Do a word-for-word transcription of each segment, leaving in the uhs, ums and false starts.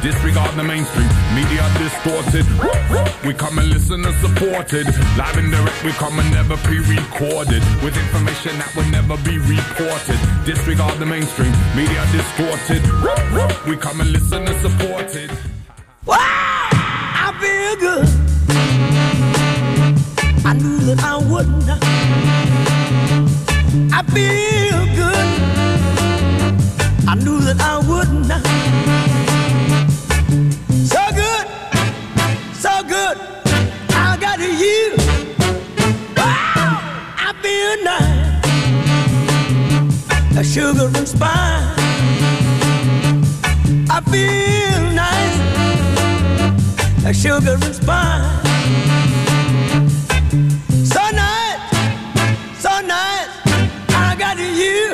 Disregard the mainstream, media distorted. We come and listen and support it. Live and direct, we come and never pre-recorded. With information that will never be reported. Disregard the mainstream, media distorted. We come and listen and support it. Wow, I feel good. I knew that I wouldn't. I feel good. I knew that I wouldn't. So good, so good. I got you. Wow, I feel nice. A sugar and spice. I feel nice. A sugar and spice. So nice, so nice, I got you.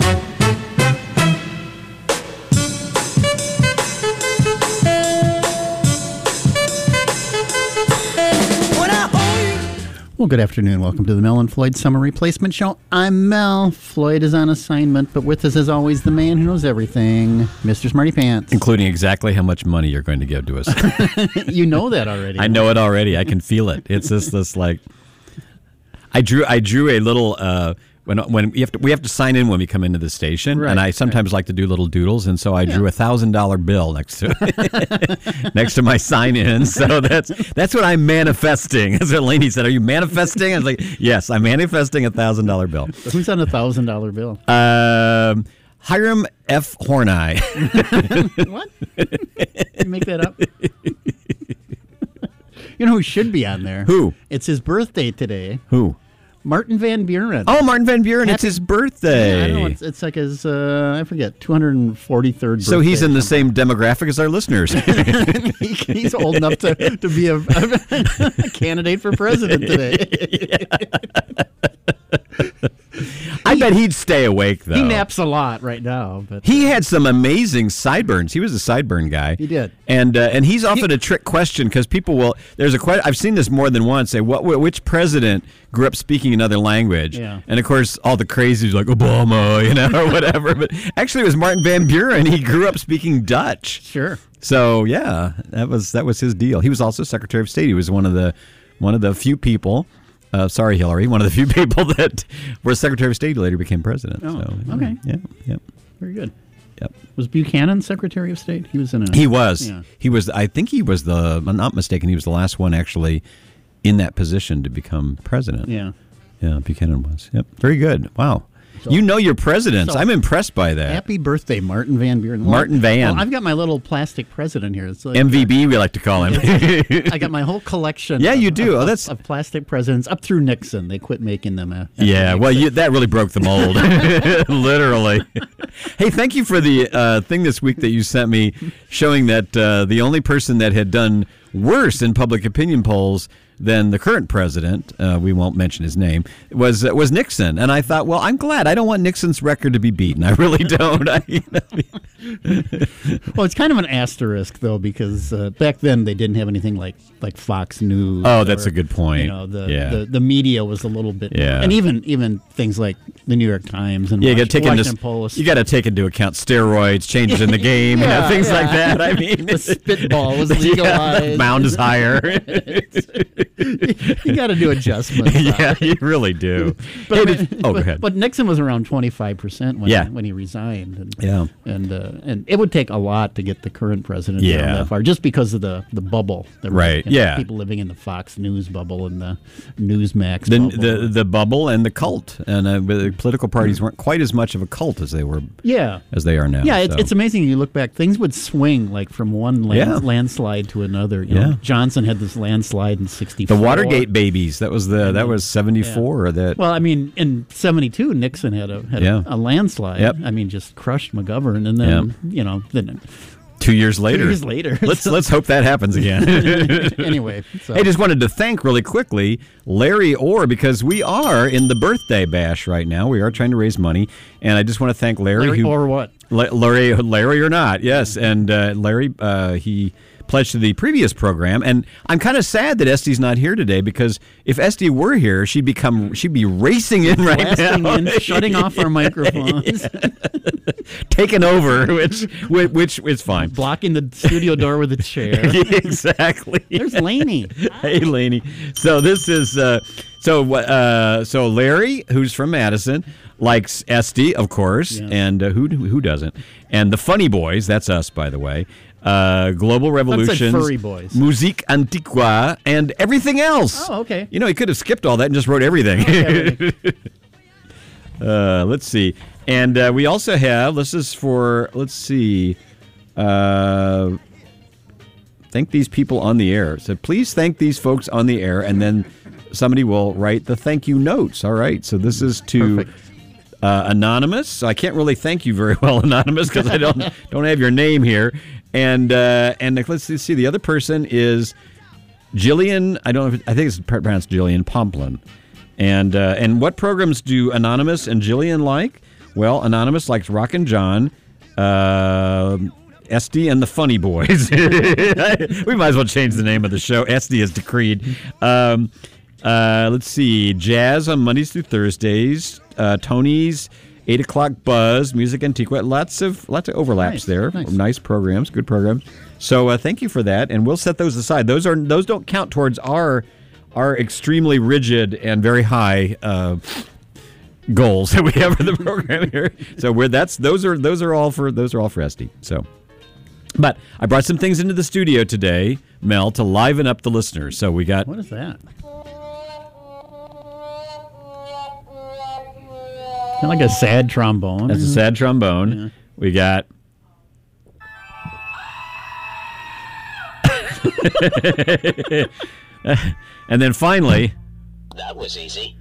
When I hold you. Well, good afternoon. Welcome to the Mel and Floyd Summer Replacement Show. I'm Mel. Floyd is on assignment, but with us as always the man who knows everything, Mister Smarty Pants. Including exactly how much money you're going to give to us. You know that already. I know it already. I can feel it. It's just this like... I drew I drew a little... Uh, when when we have to we have to sign in when we come into the station, Right, and I sometimes right. like to do little doodles, and so I Yeah. drew a thousand dollar bill next to next to my sign in. So that's that's what I'm manifesting. As Lainey said, "Are you manifesting?" I was like, "Yes, I'm manifesting a thousand dollar bill." Who's on a thousand dollar bill? Um, Hiram F. Horneye. What? You make that up? You know who should be on there? Who? It's his birthday today. Who? Martin Van Buren. Oh, Martin Van Buren. It's Happy- his birthday. Yeah, I don't know. It's, it's like his, uh, I forget, two hundred forty-third birthday. So he's in the or same demographic as our listeners. something. He- he's old enough to, to be a, a candidate for president today. I bet he'd stay awake, though. He naps a lot right now. But He had some amazing sideburns. He was a sideburn guy. He did. And uh, and he's often a trick question because people will. There's a question. I've seen this more than once. Say, what? Which president grew up speaking another language? Yeah. And of course, all the crazies like Obama, you know, or whatever. But actually, it was Martin Van Buren. He grew up speaking Dutch. Sure. So yeah, that was that was his deal. He was also Secretary of State. He was one of the one of the few people. Uh, sorry, Hillary. One of the few people that were Secretary of State who later became president. Oh, so, okay. Yeah. Yep. Very good. Yep. Was Buchanan Secretary of State? He was in a... He was. Yeah. He was. I think he was the. I'm not mistaken. He was the last one actually in that position to become president. Yeah. Yeah. Buchanan was. Yep. Very good. Wow. So- you know your presidents. so- I'm impressed by that. Happy birthday, Martin Van Buren. Well, Martin Van. Well, I've got my little plastic president here. It's like, M V B, we like to call him. I got my whole collection. Yeah, of, you do. Of, Oh, that's- of plastic presidents up through Nixon. They quit making them. Uh, after Yeah, well, Nixon. you, that really broke the mold, literally. Hey, thank you for the uh, thing this week that you sent me showing that uh, the only person that had done worse in public opinion polls than the current president, uh, we won't mention his name, was uh, was Nixon. And I thought, well, I'm glad. I don't want Nixon's record to be beaten. I really don't. I, Well, it's kind of an asterisk though, because uh, back then they didn't have anything like like Fox News. Oh, that's or, a good point. You know, the, Yeah. the the media was a little bit, Yeah. and even even things like the New York Times and Yeah, you got Wash- to take into Washington Post. you got to take into account steroids, changes in the game, you know, Yeah, things yeah. like that. I mean, The spitball was Yeah, the legalized. mound is higher. You got to do adjustments. Yeah, you really do. But, Hey, I did- mean, oh, go but, ahead. but Nixon was around twenty-five percent when, Yeah. he, when he resigned. And, Yeah. And uh, and it would take a lot to get the current president Yeah. down that far, just because of the, the bubble. There were, Right, you know, yeah. People living in the Fox News bubble and the Newsmax the, bubble. the the bubble and the cult, and uh, the political parties weren't quite as much of a cult as they were yeah. as they are now. Yeah, it's, so. it's amazing. You look back, things would swing like from one land, Yeah. landslide to another. You Yeah. know, Johnson had this landslide in sixty-four. the Watergate babies. That was the that was seventy-four. Or that Well, I mean, in seventy-two, Nixon had a had Yeah. a, a landslide. Yep. I mean, just crushed McGovern, and then you know, then two years later. years later. Let's let's hope that happens again. anyway. So. I just wanted to thank really quickly Larry Orr, because we are in the birthday bash right now. We are trying to raise money, and I just want to thank Larry. Larry who, or what? La- Larry, Larry or not, yes. And uh, Larry, uh, he pledged to the previous program. And I'm kind of sad that Esti's not here today, because if Esti were here, she'd become she'd be racing in right Blasting now, in, shutting off our microphones, taking over, which which, which is fine. blocking the studio door with a chair. Exactly. There's Lainey. Hey, Lainey. So this is uh, so uh, so Larry, who's from Madison, likes Esti, of course, Yeah. and uh, who who doesn't? And the Funny Boys, that's us, by the way. Uh, Global Revolutions, Furry Boys. Musique Antiqua, and everything else. Oh, okay. You know, he could have skipped all that and just wrote everything. Okay. uh, let's see. And uh, we also have, this is for, let's see, uh, thank these people on the air. So please thank these folks on the air, and then somebody will write the thank you notes. All right. So this is to uh, Anonymous. So I can't really thank you very well, Anonymous, because I don't don't have your name here. And uh, and let's see. The other person is Jillian. I don't know. If, I think it's pronounced Jillian Pomplin. And uh, and what programs do Anonymous and Jillian like? Well, Anonymous likes Rockin' John, uh, Esti and the Funny Boys. We might as well change the name of the show. Esti is decreed. Um, uh, let's see. Jazz on Mondays through Thursdays. Uh, Tony's eight o'clock Buzz. Music Antiqua. Lots of lots of overlaps Nice, there. nice. Nice programs. Good programs. So uh, thank you for that, and we'll set those aside. Those are those don't count towards our our extremely rigid and very high uh, goals that we have for the program here. So we're that's those are those are all for those are all for Esti. So. But I brought some things into the studio today, Mel, to liven up the listeners. So we got... What is that? Kind of like a sad trombone. That's a sad trombone. Yeah. We got... and then finally... That was easy.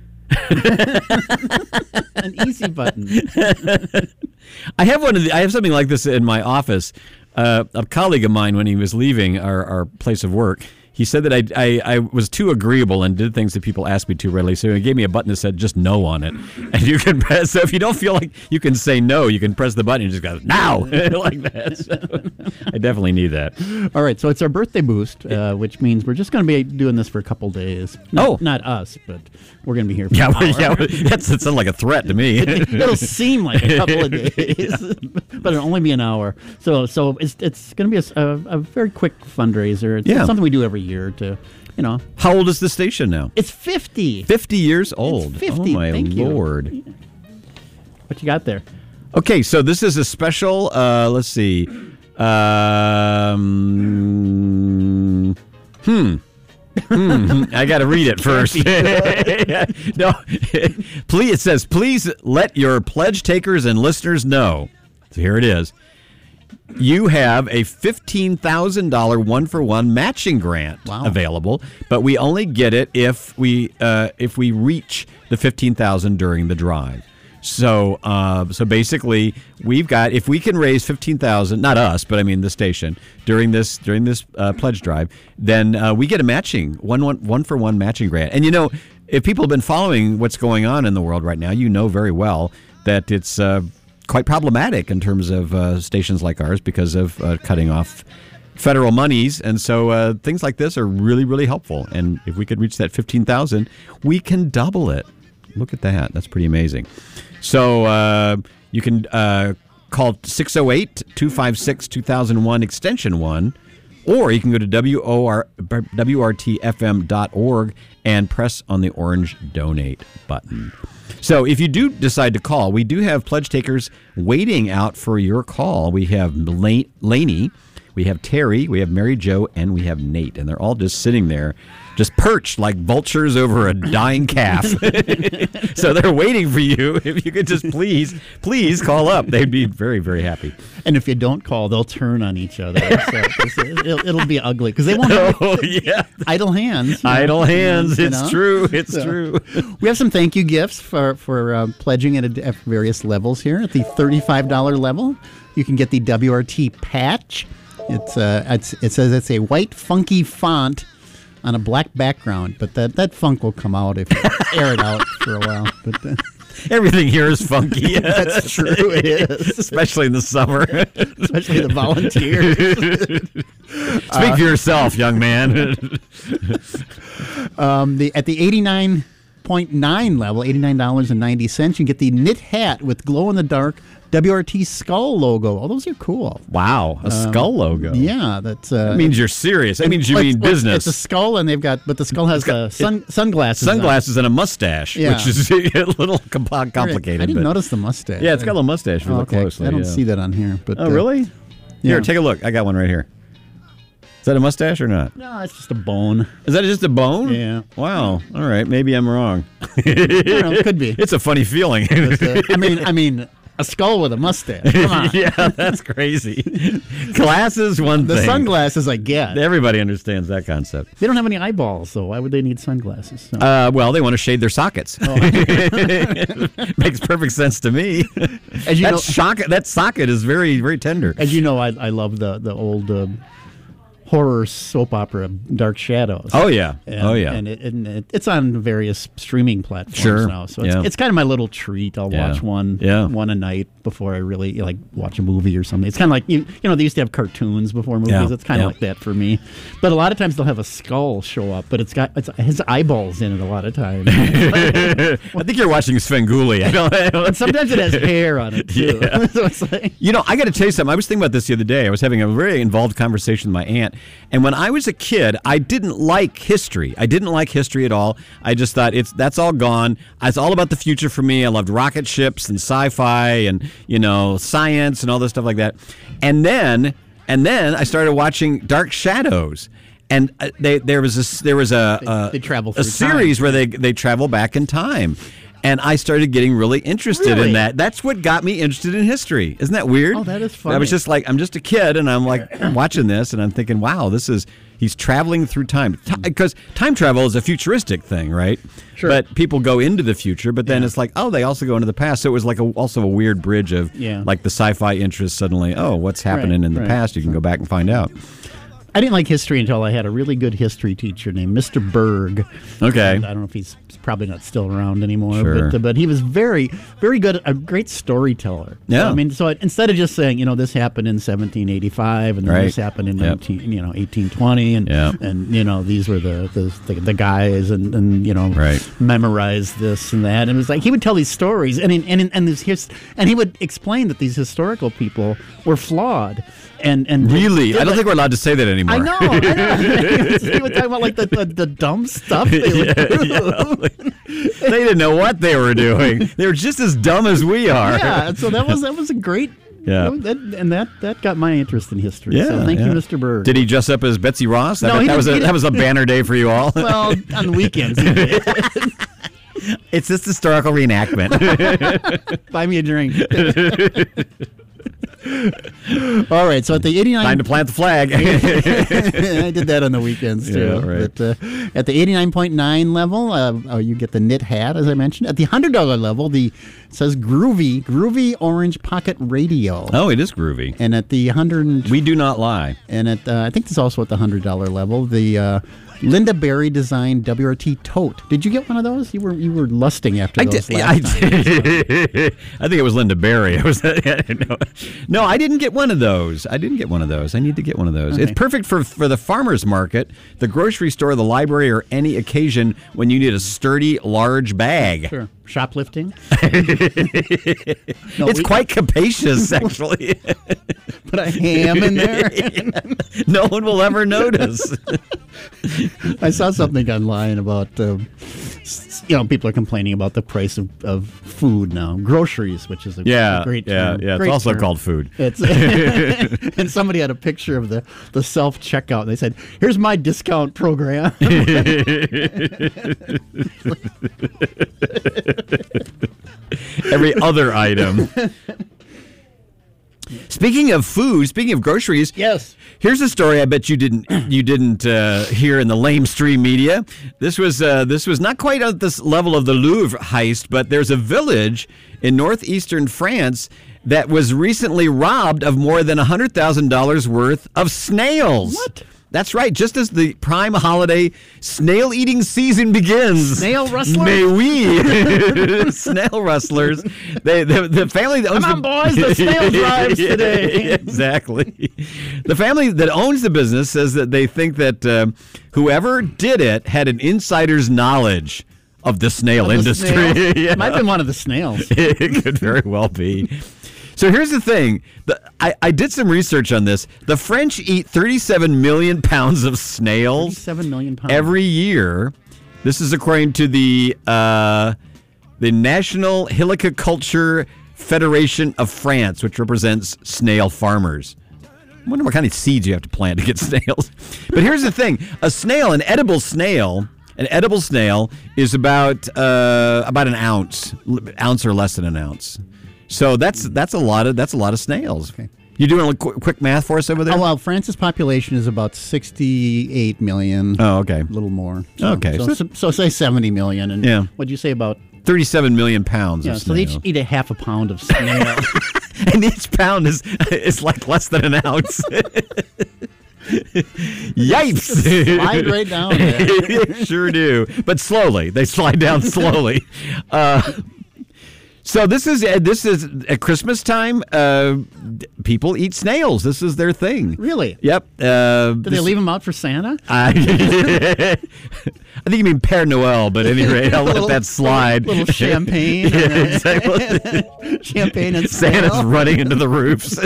An easy button. I have one of the, I have something like this in my office. Uh, a colleague of mine, when he was leaving our, our place of work, he said that I, I, I was too agreeable and did things that people asked me to readily. So he gave me a button that said just no on it. And you can press, so if you don't feel like you can say no, you can press the button and just go, now, like that. So I definitely need that. All right, so it's our birthday boost, uh, which means we're just going to be doing this for a couple days. Not, Oh. not us, but we're going to be here for Yeah, an well, hour. yeah, that's, that sounds like a threat to me. It'll seem like a couple of days, but it'll only be an hour. So, so it's it's going to be a, a, a very quick fundraiser. It's Yeah. something we do every year to, you know. How old is the station now? It's fifty. fifty years old. fifty, Oh, my thank you. Lord. What you got there? Okay, so this is a special, uh, let's see. Um, hmm. hmm. I got to read it first. No, please. It says, please let your pledge takers and listeners know. So here it is. You have a fifteen thousand dollars one-for-one matching grant Wow. available, but we only get it if we uh, if we reach the fifteen thousand dollars during the drive. So, uh, so basically, we've got if we can raise fifteen thousand, not us, but I mean the station during this during this uh, pledge drive, then uh, we get a matching one one one for one matching grant. And you know, if people have been following what's going on in the world right now, you know very well that it's uh, quite problematic in terms of uh, stations like ours because of uh, cutting off federal monies, and so uh, things like this are really really helpful. And if we could reach that fifteen thousand, we can double it. Look at that. That's pretty amazing. So uh, you can uh, call six oh eight, two five six, two thousand one, extension one, or you can go to W R T F M dot org and press on the orange donate button. So if you do decide to call, we do have pledge takers waiting out for your call. We have La- Lainey, we have Terry, we have Mary Jo, and we have Nate, and they're all just sitting there, just perched like vultures over a dying calf. So they're waiting for you. If you could just please, please call up. They'd be very, very happy. And if you don't call, they'll turn on each other. So it's, it'll, it'll be ugly because they won't have Oh, yeah. idle hands. you know. Idle hands. You It's know? true. It's So, true. We have some thank you gifts for for uh, pledging at, a, at various levels here. At the thirty-five dollars level, you can get the W R T patch. It's uh, it's, it says it's a white funky font on a black background, but that, that funk will come out if you air it out for a while. But uh, Everything here is funky. That's true. It is, especially in the summer. Especially the volunteers. Speak for yourself, young man. um, the at the eighty-nine point nine level, eighty-nine dollars and ninety cents, you get the knit hat with glow in the dark W R T skull logo. Oh, those are cool. Wow, a um, skull logo. Yeah, that's. Uh, that means you're serious. That means you well, mean well, business. It's a skull, and they've got, but the skull has got, uh, sun, it, sunglasses. Sunglasses on. And a mustache, yeah. which is a little complicated. I didn't but, notice the mustache. Yeah, it's got a little mustache. If you oh, look okay. closely. I don't yeah. see that on here. But oh, uh, really? Yeah. Here, take a look. I got one right here. Is that a mustache or not? No, it's just a bone. Is that just a bone? Yeah. Wow. All right. Maybe I'm wrong. I don't know, it could be. It's a funny feeling. uh, I mean, I mean, a skull with a mustache. Come on. Yeah, that's crazy. Glasses, one the thing. The sunglasses, I get. Everybody understands that concept. They don't have any eyeballs, so why would they need sunglasses? So. Uh, well, they want to shade their sockets. Oh. Makes perfect sense to me. As you that, know, shock, that socket is very, very tender. As you know, I, I love the, the old... Uh, horror soap opera Dark Shadows. Oh yeah, and, oh yeah, and, it, and it, it's on various streaming platforms sure. now. So it's, yeah. it's kind of my little treat. I'll yeah. watch one, yeah. one a night before I really like watch a movie or something. It's kind of like you, you know they used to have cartoons before movies. Yeah. It's kind of yeah. like that for me. But a lot of times they'll have a skull show up, but it's got it's his eyeballs in it a lot of times. I think you're watching Svengoolie. I don't, I don't and sometimes it has hair on it too. Yeah. So it's like, you know, I got to tell you something. I was thinking about this the other day. I was having a very involved conversation with my aunt, and when I was a kid, I didn't like history. I didn't like history at all. I just thought it's that's all gone. It's all about the future for me. I loved rocket ships and sci-fi and you know science and all this stuff like that. And then and then I started watching Dark Shadows. And they there was a there was a they, a, they travel a series time. where they they travel back in time. And I started getting really interested really? in that. That's what got me interested in history. Isn't that weird? Oh, that is funny. I was just like, I'm just a kid, and I'm like watching this, and I'm thinking, wow, this is, he's traveling through time. Because T- time travel is a futuristic thing, right? Sure. But people go into the future, but then yeah. it's like, oh, they also go into the past. So it was like a, also a weird bridge of yeah. like the sci-fi interest suddenly, oh, what's happening right, in the right. past? You can go back and find out. I didn't like history until I had a really good history teacher named Mister Berg. Okay. And I don't know if he's probably not still around anymore, Sure. but uh, but he was very, very good, a great storyteller. Yeah. I mean, so it, instead of just saying, you know, this happened in seventeen eighty-five and then Right. this happened in Yep. nineteen, you know, eighteen twenty, and Yep. and you know these were the the, the, the guys, and, and you know, Right. memorize this and that, and it was like he would tell these stories, and and and this his, and he would explain that these historical people were flawed. And, and Really? did I don't like- think we're allowed to say that anymore. I know, I know. He would talk about like the, the, the dumb stuff they would Yeah, do. yeah. They didn't know what they were doing. They were just as dumb as we are. Yeah, so that was that was a great. Yeah. You know, that, and that, that got my interest in history. Yeah, so thank yeah. you, Mister Berg. Did he dress up as Betsy Ross? I No, bet he that was didn't- a, he that was a banner day for you all. Well, on the weekends, he did. It's this historical reenactment. Buy me a drink. All right, so at the eighty-nine, Time to plant the flag. I did that on the weekends too. Yeah, right. But uh, at the eighty-nine point nine level, uh, oh, you get the knit hat, as I mentioned. At the one hundred dollars level, the it says Groovy, Groovy Orange Pocket Radio. Oh, it is groovy. And at the one hundred, We do not lie. and at uh, I think it's also at the one hundred dollars level, the uh, Linda Berry designed W R T tote. Did you get one of those? You were you were lusting after I those did. last I, time. did. I think it was Linda Berry. I was. no, no, I didn't get one of those. I didn't get one of those. I need to get one of those. Okay. It's perfect for for the farmer's market, the grocery store, the library, or any occasion when you need a sturdy, large bag. Sure. Shoplifting. It's we- quite capacious, actually. Put a ham in there. No one will ever notice. I saw something online about, uh, s- you know, people are complaining about the price of, of food now, groceries, which is a, Yeah, a great yeah, term. yeah. It's Great also term. called food. It's and somebody had a picture of the, the self checkout. And they said, "Here's my discount program." Every other item. Speaking of food, speaking of groceries, Yes. here's a story I bet you didn't you didn't uh, hear in the lamestream media. This was uh, this was not quite at this level of the Louvre heist, but there's a village in northeastern France that was recently robbed of more than one hundred thousand dollars worth of snails. What? That's right. Just as the prime holiday snail eating season begins, Snail rustlers? May we snail rustlers? They, the, the family that owns Come the, on, boys, the snail drives today. Exactly. The family that owns the business says that they think that uh, whoever did it had an insider's knowledge of the snail The industry. snail. Yeah. Might have been one of the snails. It could very well be. So here's the thing. The, I, I did some research on this. The French eat thirty-seven million pounds of snails Seven million pounds. every year. This is according to the uh, the National Heliculture Federation of France, which represents snail farmers. I wonder what kind of seeds you have to plant to get snails. But here's the thing. A snail, an edible snail... An edible snail is about uh, about an ounce, ounce or less than an ounce. So that's that's a lot of that's a lot of snails. Okay. You doing a quick, quick math for us over there? Oh, well, France's population is about sixty-eight million. Oh, okay. A little more. So, Okay, So, so- so, so say seventy million. And Yeah. what'd you say about? Thirty-seven million pounds Yeah, of so they snail. each eat a half a pound of snail. And each pound is is like less than an ounce. Yipes! Slide right down there. They sure do, but slowly. They slide down slowly. Uh, so this is uh, this is at Christmas time. Uh, people eat snails. This is their thing. Really? Yep. Uh, Did they leave them out for Santa? I, I think you mean Père Noël, but at any rate, I'll let that slide. Little champagne. Yeah, exactly. Champagne and Santa's snail. running into the roofs.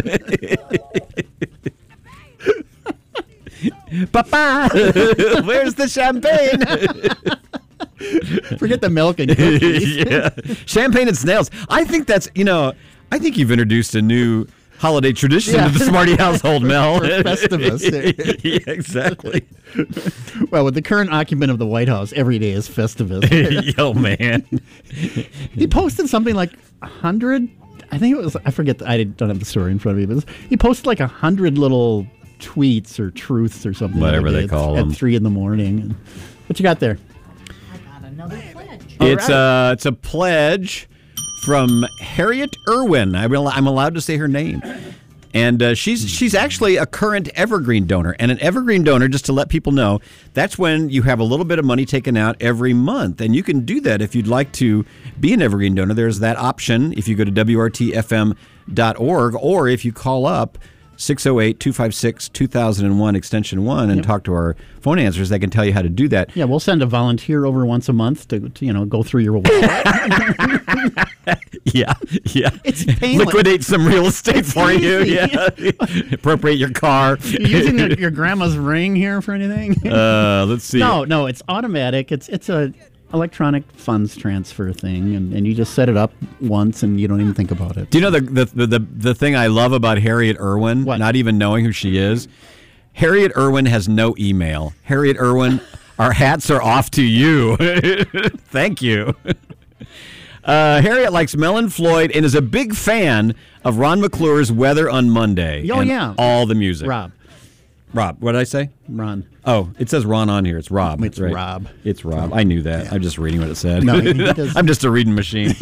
Papa, where's the champagne? Forget the milk and cookies. Yeah, champagne and snails. I think that's you know. I think you've introduced a new holiday tradition Yeah. to the Smarty household, Mel. For Festivus. Yeah, exactly. Well, with the current occupant of the White House, every day is Festivus. Yo, man. He posted something like a hundred. I think it was. I forget. The, I don't have the story in front of me, but he posted like a hundred little tweets or truths or something. Whatever like they at, call at them. three in the morning. What you got there? I got another pledge. It's a it's a pledge from Harriet Irwin. I'm al- I'm allowed to say her name, and uh, she's she's actually a current Evergreen donor. And an Evergreen donor, just to let people know, that's when you have a little bit of money taken out every month, and you can do that if you'd like to be an Evergreen donor. There's that option if you go to W R T F M dot org, or if you call up six oh eight, two five six, two thousand one, extension one, and Yep. talk to our phone answers. They can tell you how to do that. Yeah, we'll send a volunteer over once a month to, to you know go through your wallet. Yeah, yeah. It's painless. Liquidate some real estate for you. easy. Yeah. Appropriate your car. You using your, your grandma's ring here for anything? Uh, let's see. No, no, it's automatic. It's it's a electronic funds transfer thing, and, and you just set it up once, and you don't even think about it. Do you know the, the the the the thing I love about Harriet Irwin? What? Not even knowing who she is. Harriet Irwin has no email. Harriet Irwin, our hats are off to you. Thank you. Uh, Harriet likes Melon Floyd and is a big fan of Ron McClure's Weather on Monday. Oh, and yeah. all the music. Rob, Rob, what did I say? Ron. Oh, it says Ron on here. It's Rob. It's right. Rob. It's Rob. I knew that. I'm just reading what it said. No, he does- I'm just a reading machine.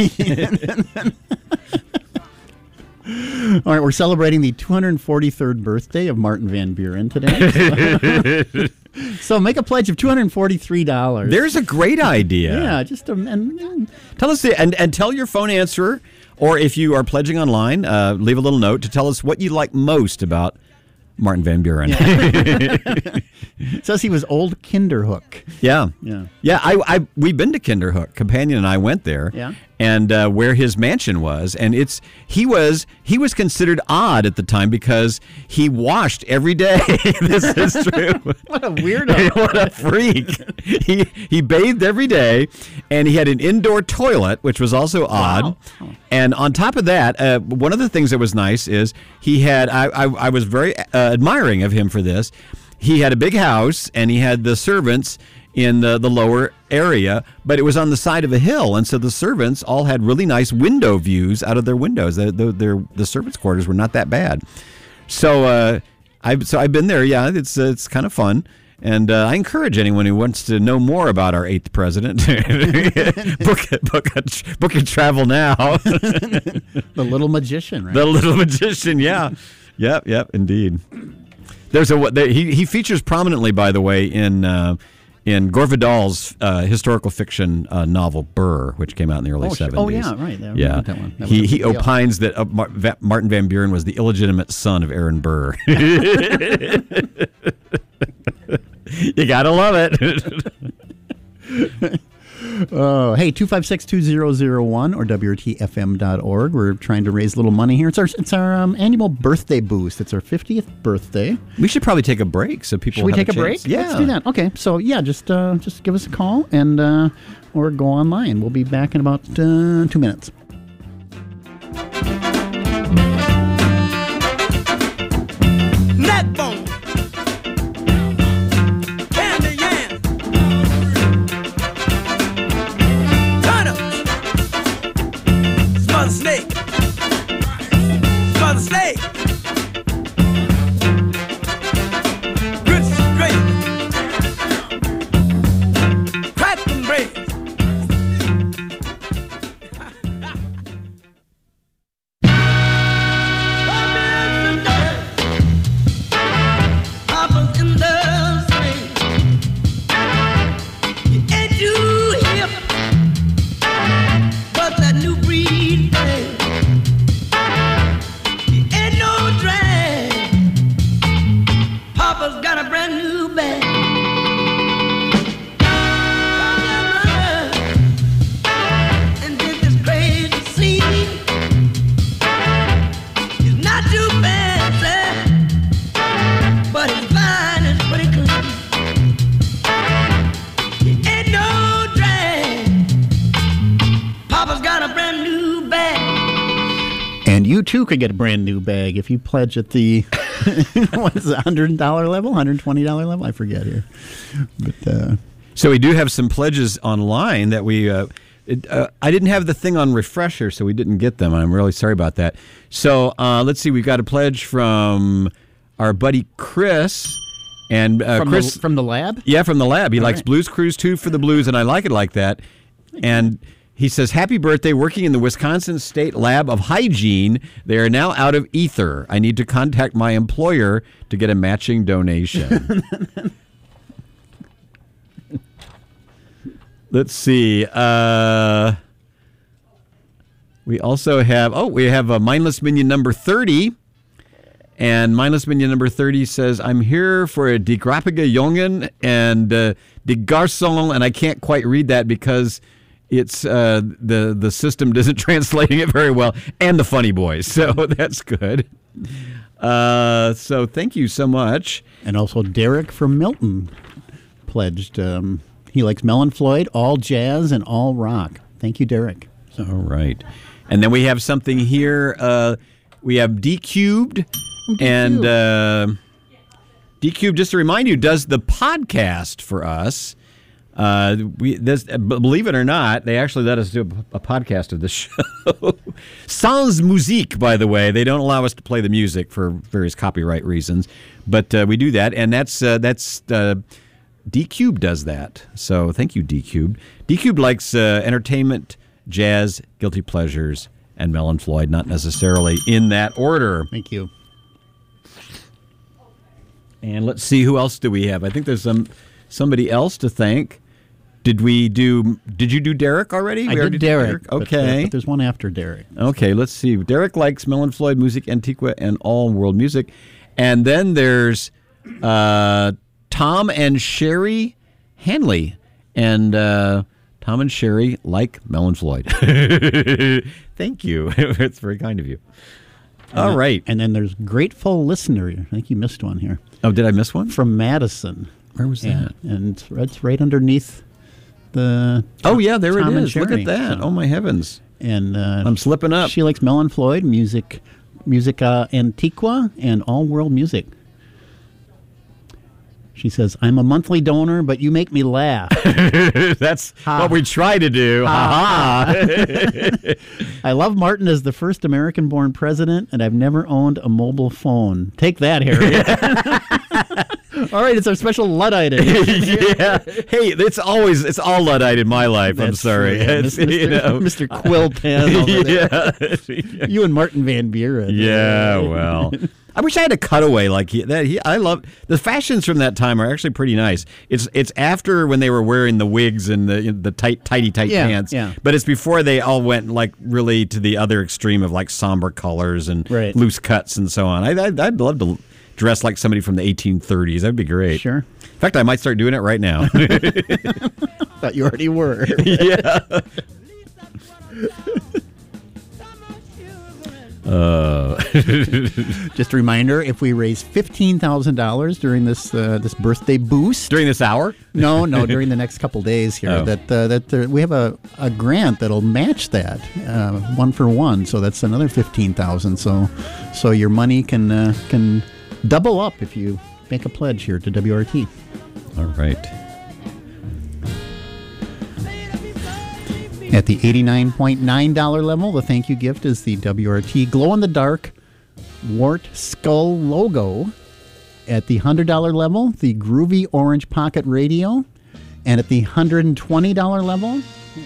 All right, we're celebrating the two hundred forty-third birthday of Martin Van Buren today. So, so make a pledge of two hundred forty-three dollars. There's a great idea. yeah, just a, and, and Tell us the, and and tell your phone answerer, or if you are pledging online, uh, leave a little note to tell us what you like most about Martin Van Buren. it says he was old Kinderhook. Yeah. Yeah. Yeah, I, I we've been to Kinderhook. Companion and I went there. Yeah. And uh, where his mansion was, and it's he was he was considered odd at the time because he washed every day. This is true. What a weirdo. What a freak. He he bathed every day, and he had an indoor toilet, which was also odd. Wow. And on top of that, uh, one of the things that was nice is he had I I, I was very uh, admiring of him for this. He had a big house, and he had the servants in the, the lower area, but it was on the side of a hill, and so the servants all had really nice window views out of their windows. The the, their, the servants' quarters were not that bad. So uh, I so I've been there. Yeah, it's uh, it's kind of fun, and uh, I encourage anyone who wants to know more about our eighth president book book a, book a travel now. The little magician, right? The little magician. Yeah, yep, yep, indeed. There's a there, he he features prominently, by the way, in uh, in Gore Vidal's uh, historical fiction uh, novel Burr, which came out in the early Oh, sure. seventies. Oh, yeah, right. That- yeah, that one. That he was a he big deal. opines that uh, Mar- Va- Martin Van Buren was the illegitimate son of Aaron Burr. You gotta love it. Oh, hey, two five six, two zero zero one or W R T F M dot org. We're trying to raise a little money here. It's our it's our um, annual birthday boost. It's our fiftieth birthday. We should probably take a break so people Should we have take a, a break? chance. Yeah, Let's do that. Okay, so yeah, just uh, just give us a call and uh, or go online. We'll be back in about uh, two minutes. Neckbone, candy yam, turnips, smothered snake, smothered snake, grits straight, crack and bread. Papa's in the swing. You ain't too hip, but that new breed thing. You ain't no drag. Papa's got a brand new bag. And did this crazy scene. It's not too fancy, but it's fine and pretty clean. It ain't no drag. Papa's got a brand new bag. And you too could get a brand new bag if you pledge at the what is it, one hundred dollars level, one hundred twenty dollars level? I forget here. But uh, So we do have some pledges online that we. Uh, it, uh, I didn't have the thing on refresher, so we didn't get them. I'm really sorry about that. So uh, let's see. We've got a pledge from our buddy Chris, and uh, from Chris the, from the lab. Yeah, from the lab. He All likes right. Blues Cruise two for the blues, and I like it like that. And he says, "Happy birthday! Working in the Wisconsin State Lab of Hygiene, they are now out of ether. I need to contact my employer to get a matching donation." Let's see. Uh, we also have, oh, we have a Mindless Minion number thirty. And Mindless Minion number thirty says, I'm here for a Die Grappige Jungen and uh, Die Garçon, and I can't quite read that because it's uh, the, the system isn't translating it very well, and the Funny Boys. So that's good. Uh, so thank you so much. And also Derek from Milton pledged. Um, he likes Melon Floyd, all jazz and all rock. Thank you, Derek. All right. And then we have something here. Uh, we have D Cubed. And uh, D Cubed, just to remind you, does the podcast for us. Uh, we this, believe it or not, they actually let us do a, a podcast of this show. Sans musique, by the way. They don't allow us to play the music for various copyright reasons, but uh, we do that, and that's uh, that's uh, D Cubed does that. So thank you, D Cubed. D Cubed likes uh, entertainment, jazz, guilty pleasures, and Melon Floyd, not necessarily in that order. Thank you. And let's see, who else do we have? I think there's some somebody else to thank. Did we do? Did you do Derek already? I We already did Derek. but, uh, Okay. But, there's one after Derek. Okay. Let's see. Derek likes Melon Floyd, Music Antiqua, and all world music. And then there's uh, Tom and Sherry Hanley, and uh, Tom and Sherry like Melon Floyd. Thank you. It's very kind of you. All And- right. And then there's Grateful Listener. I think you missed one here. Oh, did I miss one? From Madison. Where was Yeah, that? and it's, it's right underneath the. Oh, yeah, there Tom it and is. Look Sherry. at that. So- Oh, my heavens. And uh, I'm slipping up. She likes Melon Floyd, music, Musica Antiqua, and all world music. She says, I'm a monthly donor, but you make me laugh. That's Ha. what we try to do. Ha ha. I love Martin as the first American-born president, and I've never owned a mobile phone. Take that, Harriet. All right, it's our special Luddite. Yeah. Hey, it's always it's all Luddite in my life. I'm That's sorry. true, yeah. It's, Mister you know. Mister Quill Pen over there. Yeah. You and Martin Van Buren. Yeah, well, I wish I had a cutaway like he, that. He, I love the fashions from that time are actually pretty nice. It's it's after when they were wearing the wigs and the the tight, tighty, tight Yeah, pants. yeah. But it's before they all went like really to the other extreme of like somber colors and Right. loose cuts and so on. I, I'd, I'd love to dress like somebody from the eighteen thirties. That'd be great. Sure. In fact, I might start doing it right now. Thought you already were. Yeah. Uh. Just a reminder: if we raise fifteen thousand dollars during this uh, this birthday boost, During this hour? no, no, during the next couple days here, Oh. that uh, that uh, we have a, a grant that'll match that uh, one for one. So that's another fifteen thousand. So so your money can uh, can double up if you make a pledge here to W R T. All right. At the eighty-nine point nine dollars level, the thank you gift is the W R T glow-in-the-dark Wart Skull logo. At the one hundred dollars level, the groovy orange pocket radio. And at the one hundred twenty dollars level,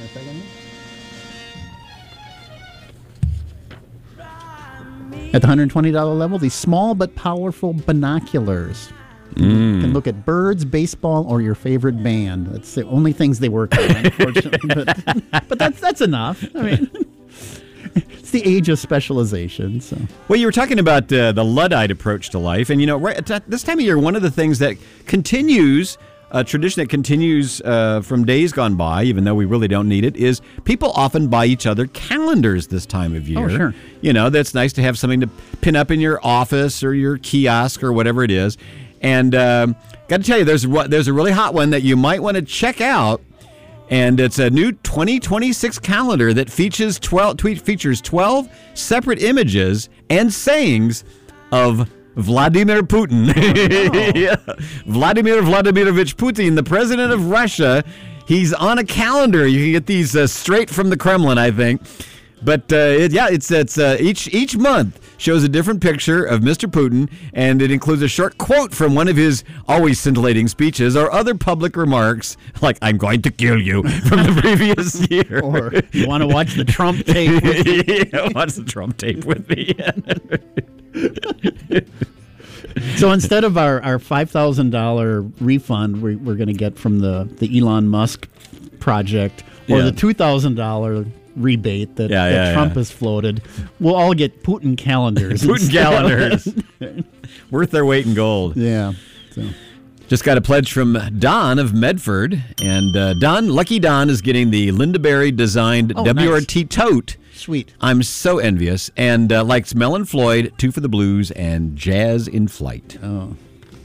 at the one hundred twenty dollars level, the small but powerful binoculars. You can look at birds, baseball, or your favorite band. That's the only things they work on, unfortunately. but, but that's that's enough. I mean, it's the age of specialization. So Well, you were talking about uh, the Luddite approach to life, and you know, right at this time of year, one of the things that continues, a tradition that continues uh, from days gone by, even though we really don't need it, is people often buy each other calendars this time of year. Oh, sure. You know, that's nice to have something to pin up in your office or your kiosk or whatever it is. And um, got to tell you, there's a- there's a really hot one that you might want to check out. And it's a new twenty twenty-six calendar that features twelve tweet features twelve separate images and sayings of Vladimir Putin. Yeah. Vladimir Vladimirovich Putin, the president of Russia. He's on a calendar. You can get these uh, straight from the Kremlin, I think. But uh, it, yeah, it's it's uh, each each month shows a different picture of Mister Putin, and it includes a short quote from one of his always scintillating speeches or other public remarks, like "I'm going to kill you" from the previous year. or you want to watch the Trump tape? Yeah, watch the Trump tape with me. So instead of our, our five thousand dollars refund we, we're going to get from the, the Elon Musk project, or Yeah. the two thousand dollars rebate that, Yeah, that yeah, Trump yeah. has floated, we'll all get Putin calendars. Putin instead. calendars, worth their weight in gold. Yeah. So. Just got a pledge from Don of Medford, and uh, Don, Lucky Don, is getting the Linda Berry designed Oh, W R T tote. Sweet. I'm so envious, and uh, likes Mel and Floyd, Two for the Blues, and Jazz in Flight. Oh.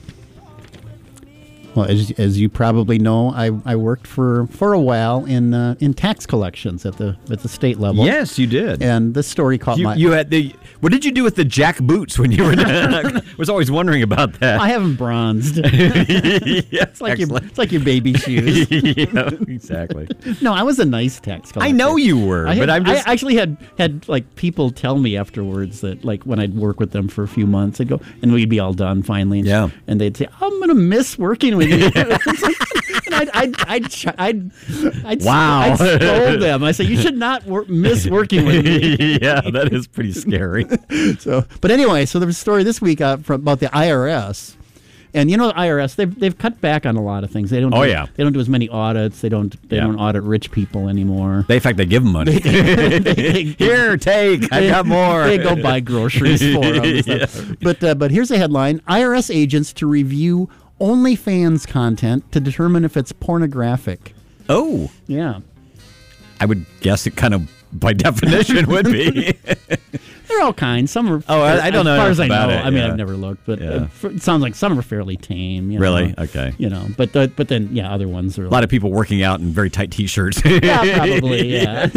Well, as, as you probably know, I, I worked for, for a while in uh, in tax collections at the at the state level. Yes, you did. And this story caught You, my. you had the. What did you do with the jack boots when you were? I was always wondering about that. I haven't bronzed. Yes, It's like your it's like your baby shoes. yeah, exactly. No, I was a nice tax collector. I know you were, I had, but I'm just. I actually had had like people tell me afterwards that like when I'd work with them for a few months, I'd go and we'd be all done finally. And, Yeah. and they'd say, "I'm gonna miss working with you." And I'd I'd I'd, ch- I'd, I'd Wow. I'd scold them. I say, "You should not wor- miss working with me." Yeah, that is pretty scary. So, but anyway, so there was a story this week uh, from, about the I R S. And you know, the I R S, they've they've cut back on a lot of things. They don't. Oh, do, yeah. They don't do as many audits. They don't. They Yeah. don't audit rich people anymore. They, in fact, they give them money. They- Here, take. I got more. They go buy groceries for them. and stuff. But uh, but here's a headline: I R S agents to review OnlyFans content to determine if it's pornographic. Oh, Yeah, I would guess it kind of, by definition, would be. they're all kinds. Some are. Oh, I- I don't know As far as I enough know, about it, I mean, yeah. I've never looked, but Yeah. uh, f- it sounds like some are fairly tame. You Really? know? Okay. You know, but the, but then yeah, other ones are A lot of people working out in very tight T-shirts. yeah, probably yeah.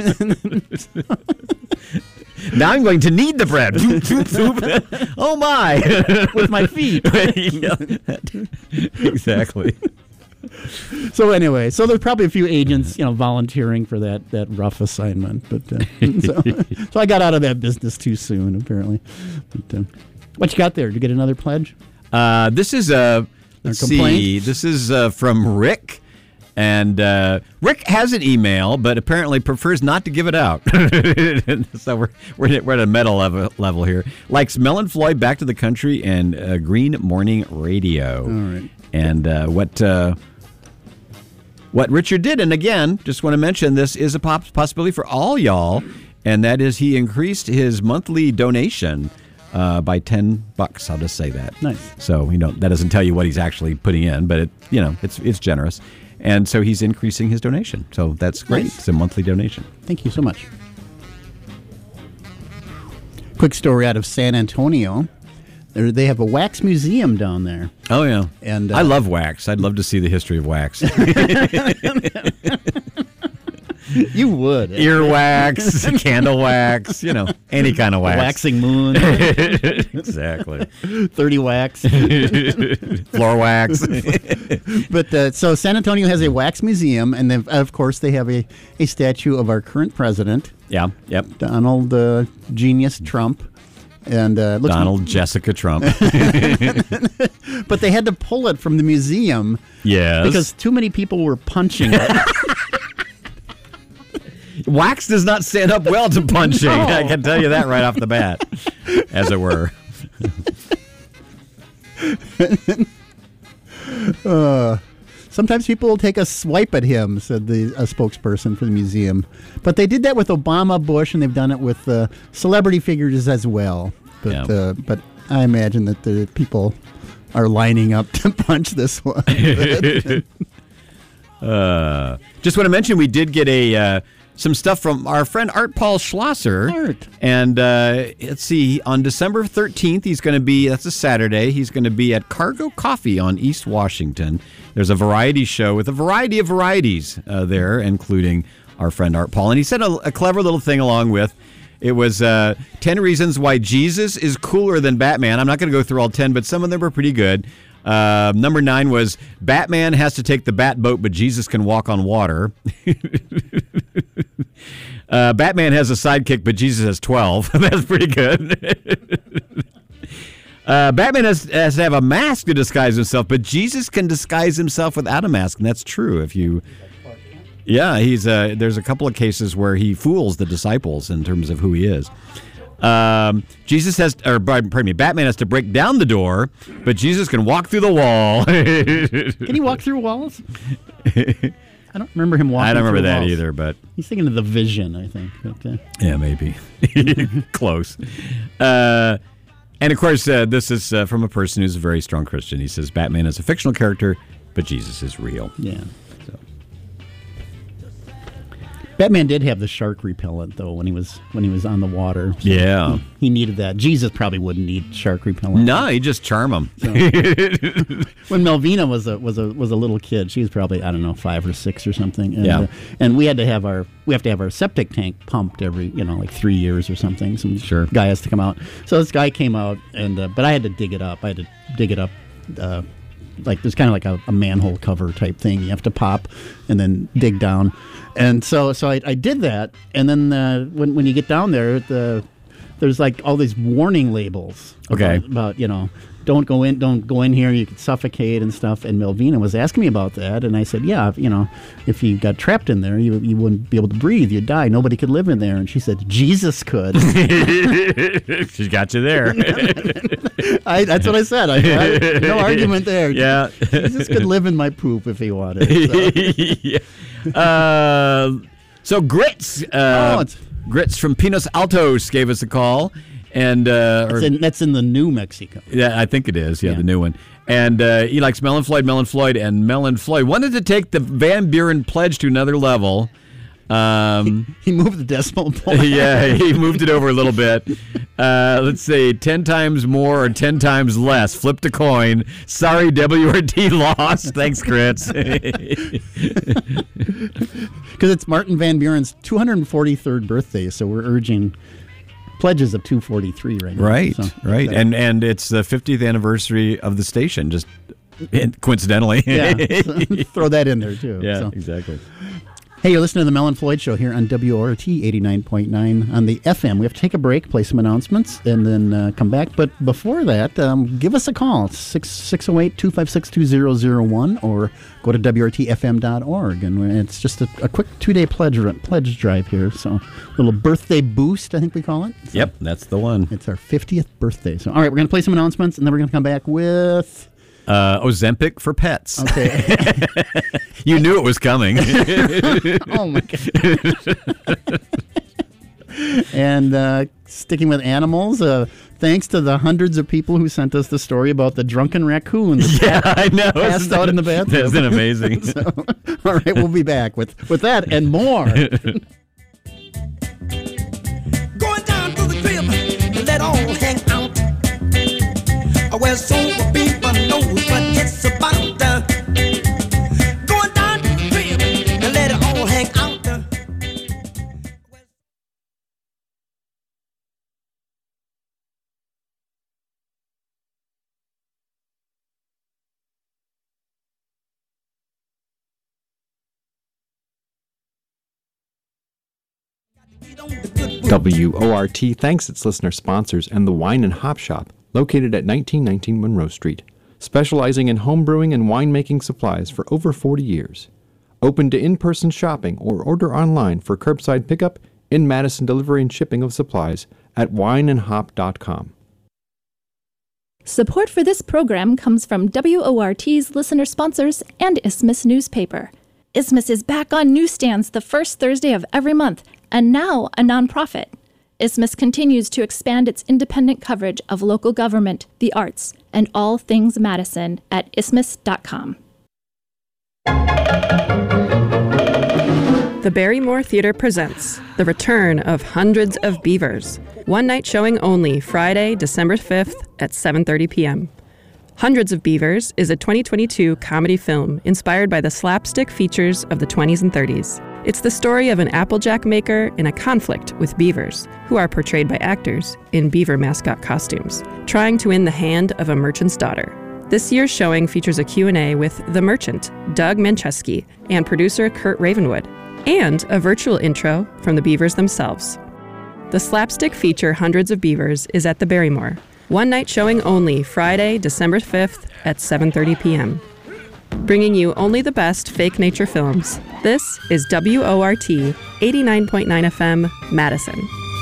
Now I'm going to knead the bread. Oh my! With my feet. Yeah. Exactly. So anyway, so there's probably a few agents, you know, volunteering for that that rough assignment. But uh, so, so I got out of that business too soon, apparently. But, uh, what you got there? Did you get another pledge? Uh, this is a Let's complaint? see. This is uh, from Rick. And uh, Rick has an email, but apparently prefers not to give it out. So we're, we're we're at a meta level, level here. Likes Mel and Floyd, Back to the Country, and uh, Green Morning Radio. All right. And uh, what uh, what Richard did, and again, just want to mention this is a pop- possibility for all y'all, and that is he increased his monthly donation uh, by ten bucks. I'll just say that. Nice. So you know that doesn't tell you what he's actually putting in, but it you know it's it's generous. And so he's increasing his donation. So that's great. Nice. It's a monthly donation. Thank you so much. Quick story out of San Antonio. There, they have a wax museum down there. Oh, yeah. And uh, I love wax. I'd love to see the history of wax. You would. Earwax, candle wax, you know, any kind of A wax. waxing moon. Exactly. thirty wax. Floor wax. But uh, so San Antonio has a wax museum, and then, of course, they have a, a statue of our current president, Yeah, yep. Donald uh, Genius Trump. And uh, it looks Donald Jessica Trump. But they had to pull it from the museum Yes. because too many people were punching it. Wax does not stand up well to punching. No. I can tell you that right off the bat, as it were. uh, sometimes people will take a swipe at him, said the a spokesperson for the museum. But they did that with Obama, Bush, and they've done it with uh, celebrity figures as well. But Yeah. uh, but I imagine that the people are lining up to punch this one. uh, just want to mention we did get a uh, some stuff from our friend Art Paul Schlosser. Art. And uh, let's see, on December thirteenth, he's going to be, that's a Saturday, he's going to be at Cargo Coffee on East Washington. There's a variety show with a variety of varieties uh, there, including our friend Art Paul. And he said a, a clever little thing along with, it was uh, ten reasons why Jesus is cooler than Batman. I'm not going to go through all ten, but some of them are pretty good. Uh, number nine was Batman has to take the bat boat, but Jesus can walk on water. uh, Batman has a sidekick, but Jesus has twelve. That's pretty good. uh, Batman has, has to have a mask to disguise himself, but Jesus can disguise himself without a mask, and that's true. If you, yeah, he's uh, there's a couple of cases where he fools the disciples in terms of who he is. Um, Jesus has, or pardon me, Batman has to break down the door, but Jesus can walk through the wall. Can he walk through walls? I don't remember him walking I don't remember through that walls. either, but He's thinking of the Vision, I think. But, uh, yeah, maybe. Close. Uh, and of course, uh, this is uh, from a person who's a very strong Christian. He says Batman is a fictional character, but Jesus is real. yeah. So. Batman did have the shark repellent though when he was when he was on the water. So Yeah. he, he needed that. Jesus probably wouldn't need shark repellent. No, you just charm him. When Melvina was a was a was a little kid, she was probably I don't know five or six or something. And, Yeah. uh, and we had to have our we have to have our septic tank pumped every you know like three years or something. Some Sure. guy has to come out. So this guy came out and uh, but I had to dig it up. I had to dig it up. Uh, like there's kind of like a, a manhole cover type thing. You have to pop and then dig down. And so so I, I did that. And then uh, when when you get down there, the there's like all these warning labels. Okay. About, about you know don't go in don't go in here. You could suffocate and stuff. And Melvina was asking me about that, and I said, yeah, if, you know, if you got trapped in there, you you wouldn't be able to breathe. You'd die. Nobody could live in there. And she said, Jesus could. She's got you there. I, that's what I said. I, I, no argument there. Yeah. Jesus could live in my poop if he wanted. So. Yeah. Uh, so Grits, uh, Oh, it's- Grits from Pinos Altos gave us a call, and uh, or, That's in, that's in the New Mexico. yeah, I think it is. Yeah, Yeah. the new one. And uh, he likes Mel and Floyd, Mel and Floyd, and Mel and Floyd wanted to take the Van Buren pledge to another level. Um, He moved the decimal point. yeah, he moved it over a little bit. Uh, let's see, ten times more or ten times less. Flipped a coin. Sorry, W R T lost. Thanks, Grits. Because it's Martin Van Buren's two hundred forty-third birthday, so we're urging pledges of two forty-three right now. Right, So, right, that- and and it's the fiftieth anniversary of the station, just coincidentally. yeah, so throw that in there too. yeah, So. exactly. Hey, you're listening to the Mel and Floyd Show here on W O R T eighty-nine point nine on the F M. We have to take a break, play some announcements, and then uh, come back. But before that, um, give us a call, six oh eight, two five six, two zero zero one, or go to W R T F M dot org. And it's just a, a quick two-day pledge pledge drive here. So a little birthday boost, I think we call it. So yep, that's the one. it's our fiftieth birthday. So, all right, we're going to play some announcements, and then we're going to come back with... Uh, Ozempic for pets. Okay. You knew it was coming. Oh, my God. And uh, sticking with animals, uh, thanks to the hundreds of people who sent us the story about the drunken raccoon that Yeah, I know. passed Isn't out that- in the bathroom. Isn't it amazing? So, all right, we'll be back with, with that and more. Going down to the crib and let all hang out. Well, sober people know what it's about. Uh, going down to the crib and let it all hang out. Uh, W O R T thanks its listener sponsors and the Wine and Hop Shop, located at nineteen nineteen Monroe Street, specializing in home brewing and winemaking supplies for over forty years. Open to in-person shopping or order online for curbside pickup, in Madison delivery and shipping of supplies at wine and hop dot com. Support for this program comes from W O R T's listener sponsors and Isthmus Newspaper. Isthmus is back on newsstands the first Thursday of every month, and now a nonprofit. Isthmus continues to expand its independent coverage of local government, the arts, and all things Madison at isthmus dot com. The Barrymore Theater presents the return of Hundreds of Beavers. One night showing only, Friday, December fifth at seven thirty p.m. Hundreds of Beavers is a twenty twenty-two comedy film inspired by the slapstick features of the twenties and thirties. It's the story of an Applejack maker in a conflict with beavers, who are portrayed by actors in beaver mascot costumes, trying to win the hand of a merchant's daughter. This year's showing features a Q and A with the merchant, Doug Mancheski, and producer Kurt Ravenwood, and a virtual intro from the beavers themselves. The slapstick feature Hundreds of Beavers is at the Barrymore. One night showing only, Friday, December fifth at seven thirty p.m. Bringing you only the best fake nature films. This is W O R T eighty-nine point nine F M, Madison.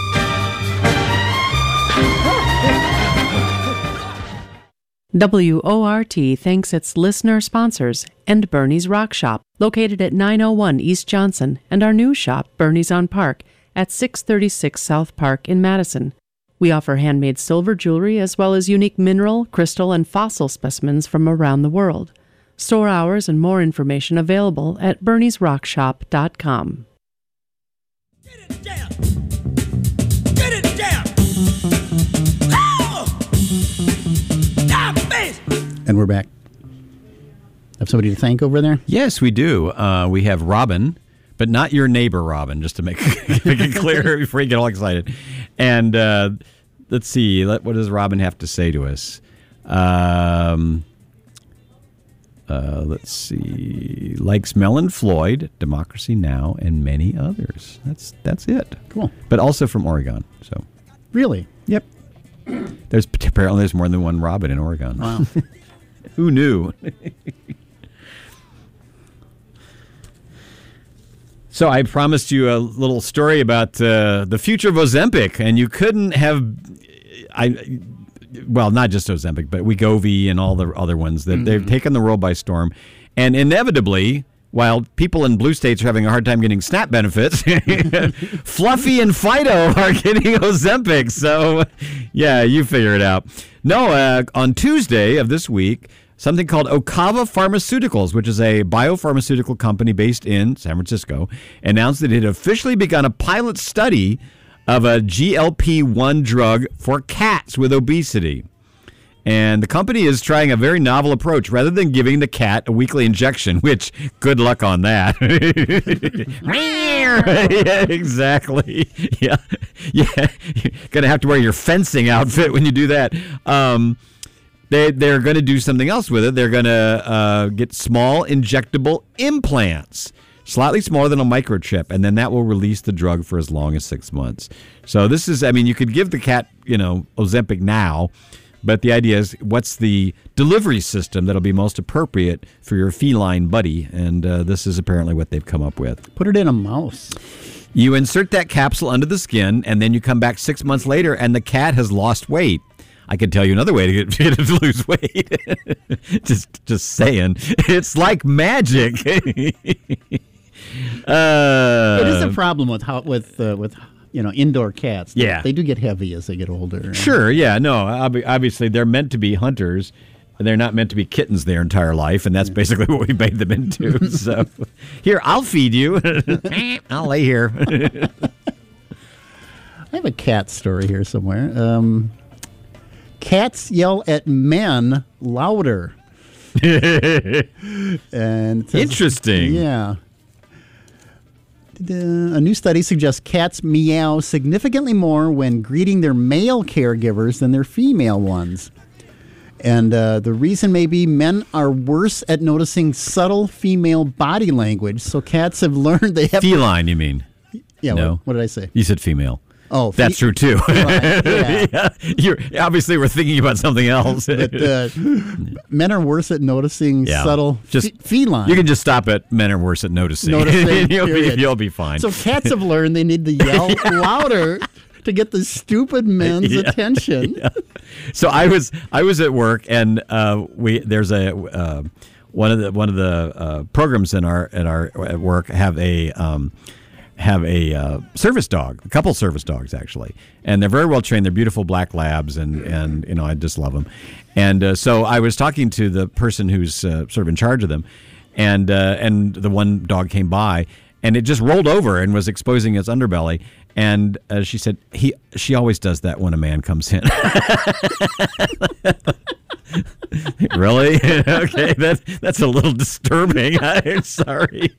W O R T thanks its listener sponsors and Bernie's Rock Shop, located at nine oh one East Johnson, and our new shop, Bernie's on Park, at six thirty-six South Park in Madison. We offer handmade silver jewelry as well as unique mineral, crystal, and fossil specimens from around the world. Store hours and more information available at bernies rock shop dot com. Get it down. Get it down. Oh! Down, bass. And we're back. Have somebody to thank over there? Yes, we do. Uh, we have Robin, but not your neighbor Robin, just to make, make it clear before you get all excited. And uh, let's see, let, what does Robin have to say to us? Um... Uh, let's see. Likes Mel and Floyd, Democracy Now!, and many others. That's that's it. Cool. But also from Oregon. So. Really? Yep. There's apparently there's more than one Robin in Oregon. Wow. Who knew? So I promised you a little story about uh, the future of Ozempic, and you couldn't have. I. Well, not just Ozempic, but Wegovy and all the other ones that mm-hmm. they've taken the world by storm. And inevitably, while people in blue states are having a hard time getting SNAP benefits, Fluffy and Fido are getting Ozempic. So, yeah, you figure it out. No, uh, on Tuesday of this week, something called Okava Pharmaceuticals, which is a biopharmaceutical company based in San Francisco, announced that it had officially begun a pilot study of a G L P one drug for cats with obesity. And the company is trying a very novel approach. Rather than giving the cat a weekly injection, which, good luck on that. Yeah, exactly. Yeah, yeah. You're going to have to wear your fencing outfit when you do that. Um, they, they're going to do something else with it. They're going to uh, get small injectable implants. slightly smaller than a microchip, and then that will release the drug for as long as six months. So this is, I mean, you could give the cat, you know, Ozempic now, but the idea is what's the delivery system that'll be most appropriate for your feline buddy, and uh, this is apparently what they've come up with. Put it in a mouse. You insert that capsule under the skin, and then you come back six months later, and the cat has lost weight. I could tell you another way to get, get it to lose weight. just, just saying, it's like magic. uh, it is a problem with how with uh, with you know indoor cats. They, Yeah, they do get heavy as they get older. Sure, yeah, no. ob- Obviously, they're meant to be hunters. They're not meant to be kittens their entire life, and that's basically what we made them into. So, here, I'll feed you. I'll lay here. I have a cat story here somewhere. Um, cats yell at men louder. And it says- Interesting. Yeah. Da-da. A new study suggests cats meow significantly more when greeting their male caregivers than their female ones. And uh, the reason may be men are worse at noticing subtle female body language. So cats have learned they have Feline, you mean? Yeah. No. What, what did I say? You said female. Oh, That's fe- true, too. Right, yeah. Yeah, you're, obviously, we're thinking about something else. But uh, men are worse at noticing Yeah. subtle Just- fe- feline. You can just stop at men are worse at noticing. Noticing, you'll, be, period. you'll be fine. So cats have learned they need to yell louder to get the stupid men's Yeah, attention. yeah. So I was I was at work, and uh, we there's a uh, one of the one of the uh, programs in our in our at work have a um, have a uh, service dog, a couple service dogs actually, and they're very well trained. They're beautiful black labs, and and you know I just love them. And uh, so I was talking to the person who's uh, sort of in charge of them, and uh, and the one dog came by, and it just rolled over and was exposing its underbelly. And uh, she said, "He, she always does that when a man comes in." Really? Okay, that that's a little disturbing. I'm sorry.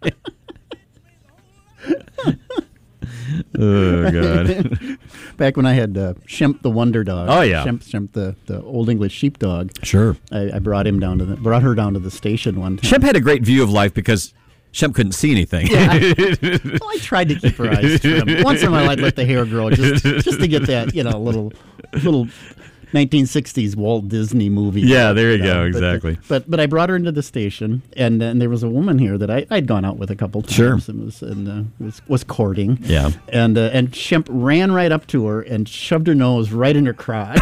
Oh God! Back when I had uh, Shemp the Wonder Dog. Oh, yeah. Shemp, Shemp the, the Old English sheepdog. Sure. I, I brought him down to the brought her down to the station one time. Shemp had a great view of life because Shemp couldn't see anything. Yeah, I, well, I tried to keep her eyes trimmed. Once in a while, I'd let the hair grow just just to get that you know little little nineteen sixties Walt Disney movie. Yeah, there you know, go, but, exactly. But but I brought her into the station, and and there was a woman here that I I'd gone out with a couple times. Sure. and was and uh, was was courting. Yeah. and uh, and Shemp ran right up to her and shoved her nose right in her crotch.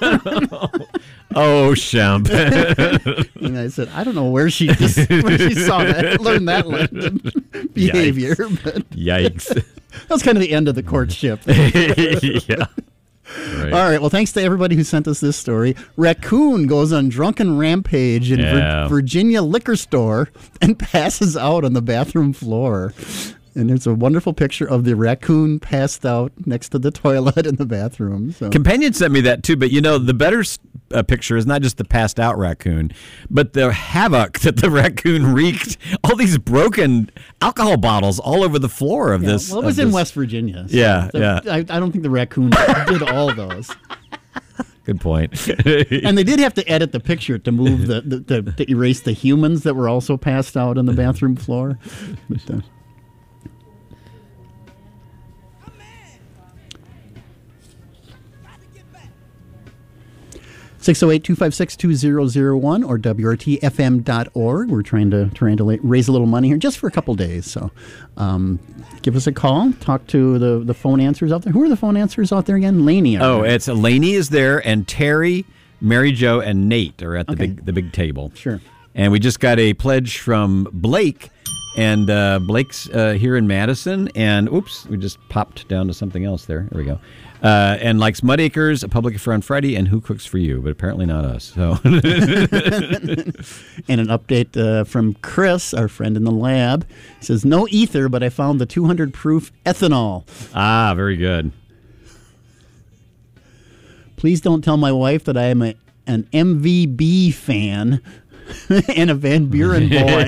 Oh, Shemp. And I said, I don't know where she just, where she saw that, learned that behavior. Yikes. But Yikes. that was kind of the end of the courtship. Yeah. Right. All right. Well, thanks to everybody who sent us this story. Raccoon goes on drunken rampage in Vir- Yeah. Virginia liquor store and passes out on the bathroom floor. And there's a wonderful picture of the raccoon passed out next to the toilet in the bathroom. So. Companion sent me that too, but you know the better uh, picture is not just the passed out raccoon, but the havoc that the raccoon wreaked. All these broken alcohol bottles all over the floor of Yeah, this. well, it was of in this- West Virginia. so Yeah, the- yeah. I, I don't think the raccoon did all those. Good point. And they did have to edit the picture to move the, the, the to erase the humans that were also passed out on the bathroom floor. But, uh, six oh eight, two five six, two zero zero one or W R T F M dot org. We're trying to trying to la- raise a little money here just for a couple days. So um, give us a call. Talk to the, the phone answers out there. Who are the phone answers out there again? Laney. are Oh, there? it's Lainey is there, and Terry, Mary Jo, and Nate are at the Okay. big the big table. Sure. And we just got a pledge from Blake, and uh, Blake's uh, here in Madison. And oops, we just popped down to something else there. There we go. Uh, and likes Mud Acres, A Public Affair on Friday, and Who Cooks for You, but apparently not us. So, And an update uh, from Chris, our friend in the lab. He says, no ether, but I found the two hundred proof ethanol. ah, very good. Please don't tell my wife that I am a, an M V B fan and a Van Buren boy.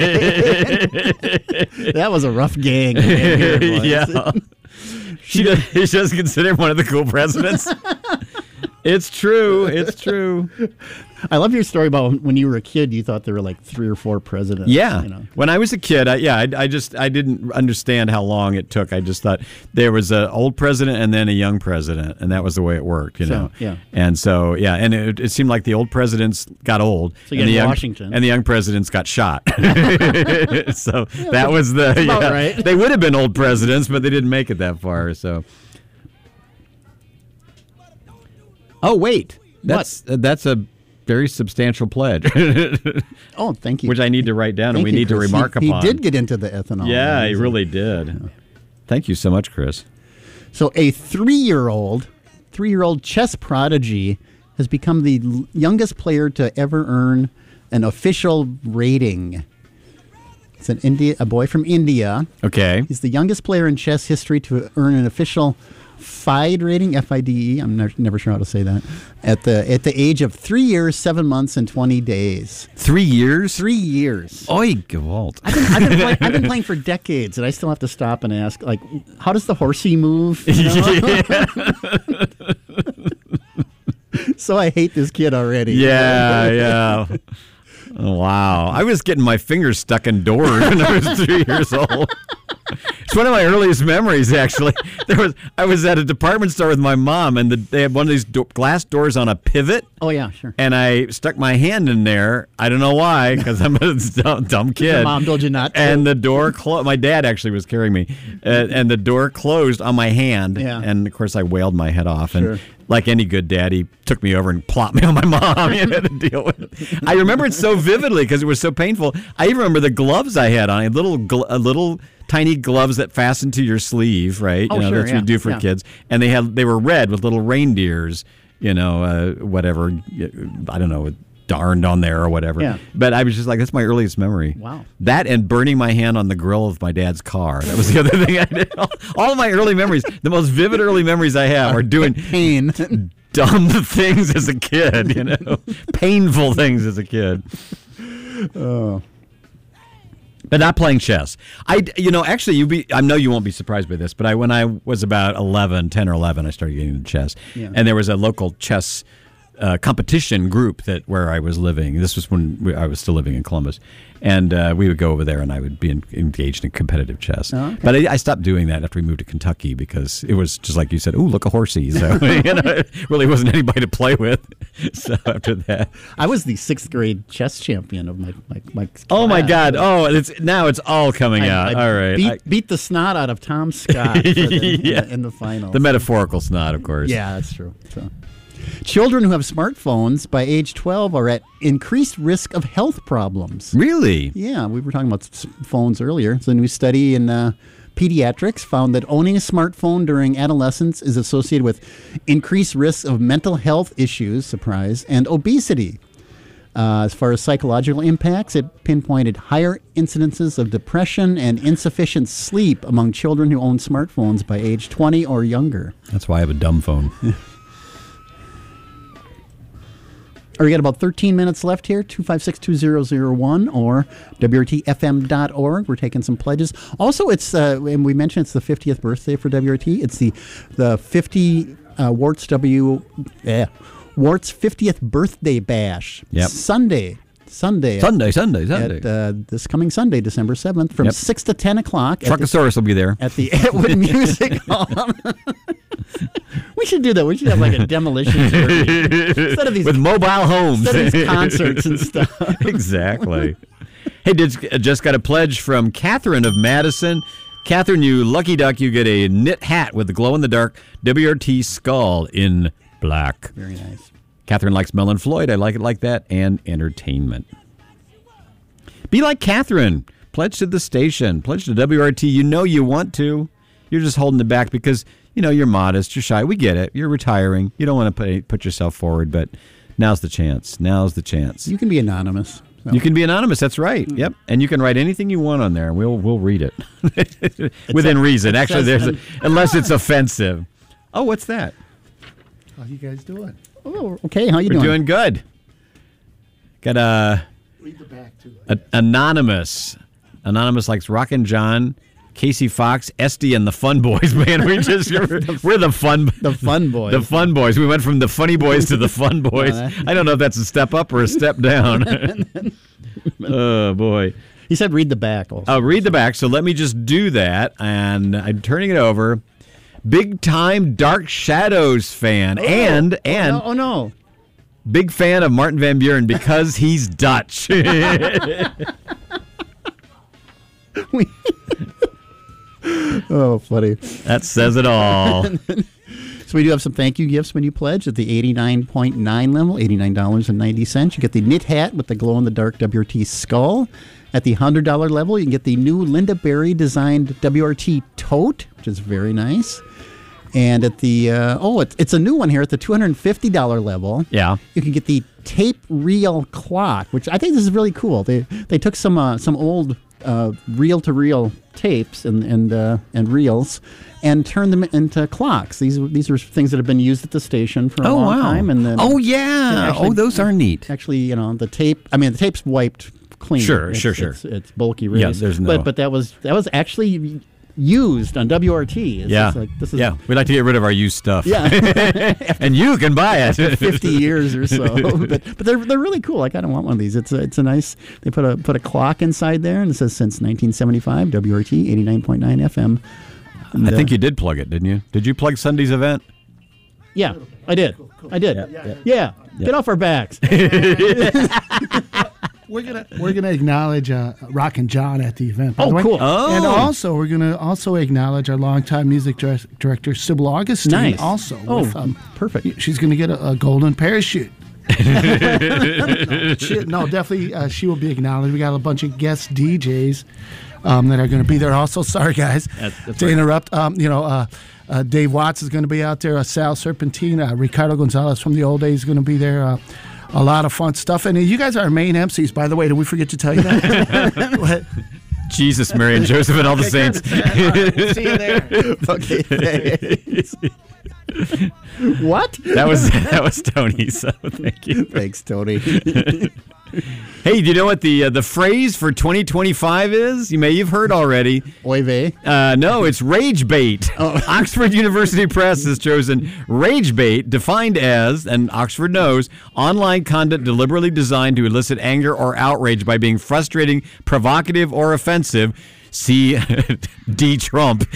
That was a rough gang. Van Buren was. Yeah. She does, she does consider him one of the cool presidents. It's true. It's true. I love your story about when you were a kid, you thought there were like three or four presidents. Yeah. You know? When I was a kid, I, yeah, I, I just I didn't understand how long it took. I just thought there was an old president and then a young president, and that was the way it worked, you So, know. yeah. And so, yeah, and it, it seemed like the old presidents got old, So you and had the young, Washington. and the young presidents got shot. So that was the about yeah, right. They would have been old presidents, but they didn't make it that far. So. Oh wait, that's uh, that's a very substantial pledge. Oh, thank you. Which I need to write down, Thank and we you, need to Chris. remark he, upon. He did get into the ethanol. Yeah, right? he really did. Thank you so much, Chris. So a three-year-old, three-year-old chess prodigy has become the l- youngest player to ever earn an official rating. It's an India, a boy from India. Okay. He's the youngest player in chess history to earn an official F I D E rating, F I D E. I'm never, never sure how to say that. At the at the age of three years, seven months, and twenty days. Three years? Three years. Oi, Gewalt. I've been, I've, been play, I've been playing for decades, and I still have to stop and ask, like, how does the horsey move? You know? So I hate this kid already. Yeah, yeah. Oh, wow. I was getting my fingers stuck in doors when I was three years old. It's one of my earliest memories, actually. There was I was at a department store with my mom, and the, they had one of these do- glass doors on a pivot. Oh, yeah, sure. And I stuck my hand in there. I don't know why, because I'm a dumb, dumb kid. Your mom told you not to. And the door closed. My dad actually was carrying me. Uh, and the door closed on my hand. Yeah. And, of course, I wailed my head off. Sure. And like any good dad, he took me over and plopped me on my mom. You had to deal with it. I remember it so vividly because it was so painful. I even remember the gloves I had on. I had little, gl- a little tiny gloves that fasten to your sleeve, right? Oh, you know, sure, that's what yeah, you do for yeah. kids. And they had they were red with little reindeers, you know, uh, whatever. I don't know, darned on there or whatever. Yeah. But I was just like, that's my earliest memory. Wow. That and burning my hand on the grill of my dad's car. That was the other thing I did. All, all of my early memories, the most vivid early memories I have are doing pain. dumb things as a kid, you know, painful things as a kid. Oh. But not playing chess. I, you know, actually, you be. I know you won't be surprised by this, but I, when I was about eleven, ten or eleven, I started getting into chess, Yeah. and there was a local chess uh, competition group that where I was living. This was when we, I was still living in Columbus, and uh, we would go over there, and I would be in, engaged in competitive chess. Oh, okay. But I, I stopped doing that after we moved to Kentucky because it was just like you said. Oh, look, a horsey! So you know, it really wasn't anybody to play with. So after that, I was the sixth grade chess champion of my my, my oh my class. God! Oh, it's now it's all coming I, out. I all right, Beat, I- beat the snot out of Tom Scott for the, Yeah. in, the, in the final. the metaphorical snot, of course. Yeah, that's true. So, children who have smartphones by age twelve are at increased risk of health problems. Really? Yeah, we were talking about s- phones earlier. It's a new study in uh, pediatrics found that owning a smartphone during adolescence is associated with increased risks of mental health issues, surprise, and obesity. Uh, as far as psychological impacts, it pinpointed higher incidences of depression and insufficient sleep among children who own smartphones by age twenty or younger. That's why I have a dumb phone. Or we got about thirteen minutes left here, two five six, two zero zero one or W R T F M dot org. We're taking some pledges. Also, it's, uh, and we mentioned it's the fiftieth birthday for W R T. It's the the fifty uh, Warts W, eh, Warts fiftieth birthday bash. Yep. Sunday. Sunday. Sunday, Sunday, Sunday. At, uh, this coming Sunday, December seventh, from Yep. six to ten o'clock. at the- Truckosaurus will be there. At the Atwood Music Hall. We should do that. We should have like a demolition derby. Instead of these With mobile homes. Instead of these concerts and stuff. Exactly. Hey, did, just got a pledge from Catherine of Madison. Catherine, you lucky duck, you get a knit hat with the glow-in-the-dark W R T skull in black. Very nice. Catherine likes Mel and Floyd. I like it like that. And entertainment. Be like Catherine. Pledge to the station. Pledge to W R T. You know you want to. You're just holding it back because, you know, you're modest. You're shy. We get it. You're retiring. You don't want to put, put yourself forward, but now's the chance. Now's the chance. You can be anonymous. So. You can be anonymous. That's right. Mm. Yep. And you can write anything you want on there. We'll we'll read it within a- reason. it Actually, says there's a, un- unless it's offensive. Oh, what's that? How you guys doing? Oh, okay. How you We're doing? doing good. Got a, Read the back too. a anonymous. Anonymous likes Rockin' John Casey Fox, Esty, and the Fun Boys. Man, we just we're the fun the fun boys. The Fun Boys. We went from the Funny Boys to the Fun Boys. I don't know if that's a step up or a step down. Oh boy. He said read the back also. Oh, read the back. So let me just do that, and I'm turning it over. Big time Dark Shadows fan, oh, and and oh no, oh no, big fan of Martin Van Buren because he's Dutch. we Oh, funny. That says it all. So we do have some thank you gifts when you pledge at the eighty-nine point nine level, eighty-nine dollars and ninety cents. You get the knit hat with the glow-in-the-dark W R T skull. At the one hundred dollars level, you can get the new Linda Berry designed W R T tote, which is very nice. And at the, uh, oh, it's, it's a new one here at the two hundred fifty dollars level. Yeah. You can get the tape reel clock, which I think this is really cool. They they took some uh, some old uh, reel-to-reel tapes and and uh, and reels and turned them into clocks. These these are things that have been used at the station for a oh, long wow. time. And then oh yeah, actually, oh those are neat. Actually, you know, the tape. I mean, the tape's wiped clean. Sure, it's, sure, sure. It's, it's bulky raised. Yeah, there's no. But but that was that was actually used on W R T. It's yeah, like, this is, yeah. We'd like to get rid of our used stuff. Yeah, and you can buy it. After fifty years or so. But but they're they're really cool. Like I don't want one of these. It's a, it's a nice. They put a put a clock inside there, and it says since nineteen seventy-five W R T eighty-nine point nine F M. And, I think uh, you did plug it, didn't you? Did you plug Sunday's event? Yeah, I did. I did. Yeah, yeah. yeah. Yeah. Get off our backs. We're gonna we're gonna acknowledge uh, Rockin' John at the event. By Oh, the way. cool. Oh. And also we're gonna also acknowledge our longtime music dir- director Sybil Augustine. Nice. Also, Oh, with, um, perfect. she's gonna get a, a golden parachute. no, she, no, definitely uh, she will be acknowledged. We got a bunch of guest D Js um, that are going to be there. Also, sorry guys That's- that's to right. interrupt. Um, you know. Uh, Uh, Dave Watts is going to be out there. Uh, Sal Serpentine, uh, Ricardo Gonzalez from the old days is going to be there. Uh, a lot of fun stuff. And uh, you guys are our main M Cs, by the way. Did we forget to tell you that? What? Jesus, Mary and Joseph and all the Okay, saints. good. We'll see you there. Okay, thanks. What? That was that was Tony. So thank you. Thanks, Tony. Hey, do you know what the uh, the phrase for twenty twenty-five is? You may have heard already. Oy vey. Uh, no, it's rage bait. Oxford University Press has chosen rage bait, defined as, and Oxford knows, online content deliberately designed to elicit anger or outrage by being frustrating, provocative, or offensive. See D. Trump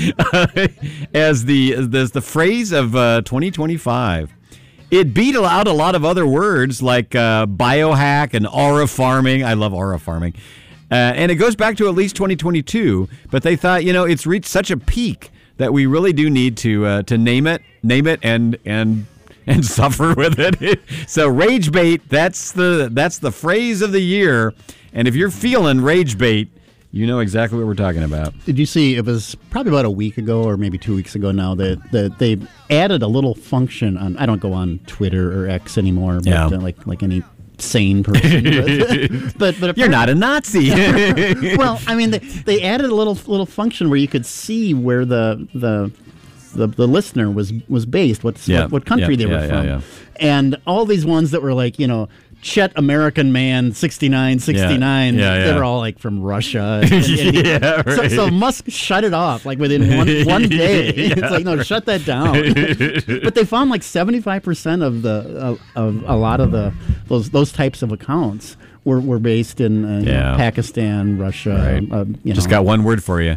as the as the phrase of uh, twenty twenty-five. It beat out a lot of other words like uh, biohack and aura farming. I love aura farming. Uh, and it goes back to at least twenty twenty-two. But they thought, you know, it's reached such a peak that we really do need to uh, to name it, name it, and and and suffer with it. So rage bait, that's the that's the phrase of the year. And if you're feeling rage bait, you know exactly what we're talking about. Did you see, it was probably about a week ago or maybe two weeks ago now, that, that they added a little function on, I don't go on Twitter or X anymore, but Yeah. uh, like like any sane person. but, but, but You're not a Nazi. Well, I mean, they, they added a little little function where you could see where the the the, the listener was was based, what, Yeah. what, what country Yeah, they were yeah, from. yeah, yeah. And all these ones that were like, you know, Chet American Man sixty-nine sixty-nine, Yeah, yeah, they yeah. were all like from Russia. And, and- Yeah, so, right. so Musk shut it off like within one, one day. It's like, no, shut that down. But they found like seventy-five percent of the of, of a lot of the those those types of accounts were, were based in uh, you know, Yeah. Pakistan, Russia. Right. Uh, you Just know. got one word for you.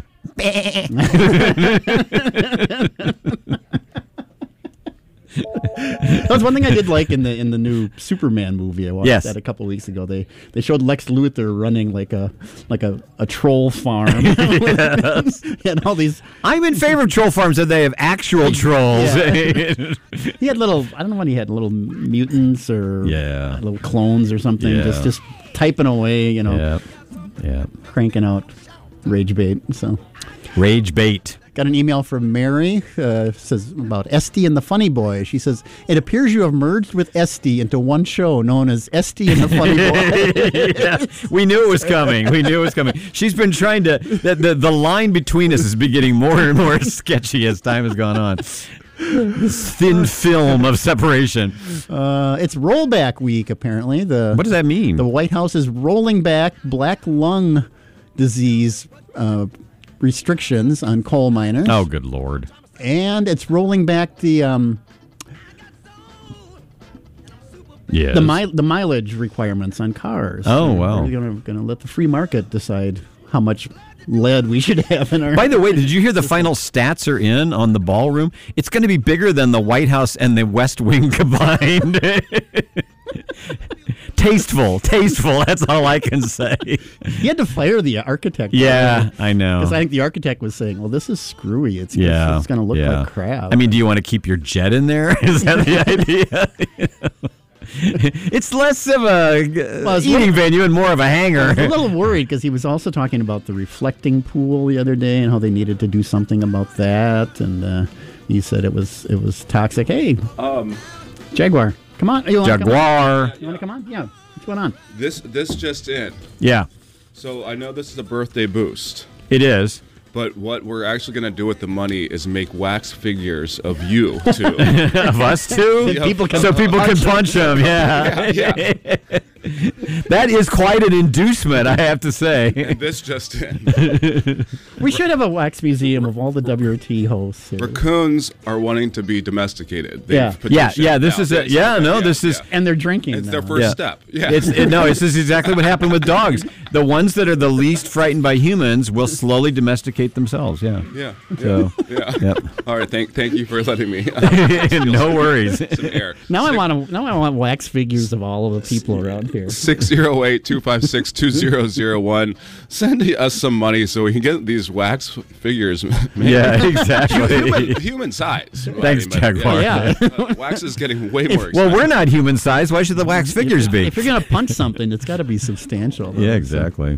That was one thing I did like in the in the new Superman movie. I watched Yes. that a couple weeks ago. They they showed Lex Luthor running like a like a, a troll farm. He had all these. I'm in favor of troll farms that they have actual trolls. Yeah. He had little. I don't know what he had. Little mutants or Yeah. little clones or something. Yeah. Just just typing away. You know, Yeah. Yeah. cranking out rage bait. So. Rage bait. Got an email from Mary, uh, says about Esty and the Funny Boy. She says, it appears you have merged with Esty into one show known as Esty and the Funny Boy. Yeah, we knew it was coming. We knew it was coming. She's been trying to, the, the, the line between us is been getting more and more sketchy as time has gone on. This thin film of separation. Uh, it's rollback week, apparently. The What does that mean? The White House is rolling back black lung disease uh, restrictions on coal miners. Oh, good Lord. And it's rolling back the um, yes. the, mi- the mileage requirements on cars. Oh, wow. We're going to let the free market decide how much lead we should have in our... By the way, did you hear the final stats are in on the ballroom? It's going to be bigger than the White House and the West Wing combined. Tasteful, tasteful. That's all I can say. He had to fire the architect. Yeah, I know. Because I think the architect was saying, well, this is screwy. It's, yeah, it's, it's going to look yeah. like crap. I mean, do you want to keep your jet in there? Is that the idea? You know? It's less of a well, eating little, venue and more of a hangar. I was a little worried because he was also talking about the reflecting pool the other day and how they needed to do something about that. And uh, he said it was it was toxic. Hey, um, Jaguar, come on. You wanna Jaguar. Come on? You want to come on? Yeah. What's going on? This this just in. Yeah. So I know this is a birthday boost. It is. But what we're actually going to do with the money is make wax figures of you two. Of us two? Yeah. People can so people can punch them, yeah. yeah, yeah. That is quite an inducement, I have to say. And this just in. We should have a wax museum of all the W R T hosts here. Raccoons are wanting to be domesticated. They've Yeah. Yeah, yeah, this now. is a, yeah, no, this is And they're drinking. It's now. their first Yeah. step. Yeah. It's it, no, this is exactly what happened with dogs. The ones that are the least frightened by humans will slowly domesticate themselves. Yeah. Yeah. So, yeah. Yep. All right. Thank thank you for letting me. No worries. Some air. Now I want to. Now I want wax figures of all of the people around here. six zero eight, two five six, two zero zero one. Send us some money so we can get these wax figures made. Yeah, exactly. Human, human size. Thanks, but, Jaguar. Yeah. Uh, wax is getting way more expensive. Well, we're not human size. Why should the wax figures be? If you're gonna punch something, it's got to be substantial. Though. Yeah, exactly.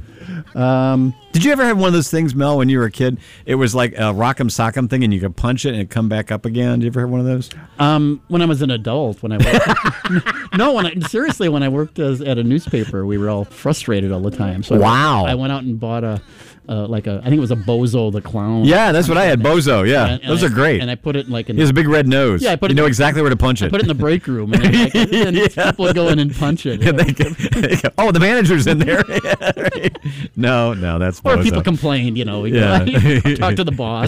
Um, Did you ever have one of those things, Mel, when you were a kid? It was like a rock'em sock'em thing, and you could punch it and it'd come back up again. Did you ever have one of those? Um, when I was an adult, when I worked, no, when I, seriously, when I worked as, at a newspaper, we were all frustrated all the time. So Wow. I, I went out and bought a, uh, like a, I think it was a Bozo the Clown. Yeah, that's what I had. Bozo, yeah. And- and Those I- are great. And I put it in like in He has a big red nose. Yeah, I put you it know in- exactly where to punch it. I put it in the break room, and, then, like, and Yeah. people would go in and punch it. And they go- they go, oh, the manager's in there. Yeah, right. No, no, that's Or Bozo. people complained, you know. We Yeah. go, talk to the boss.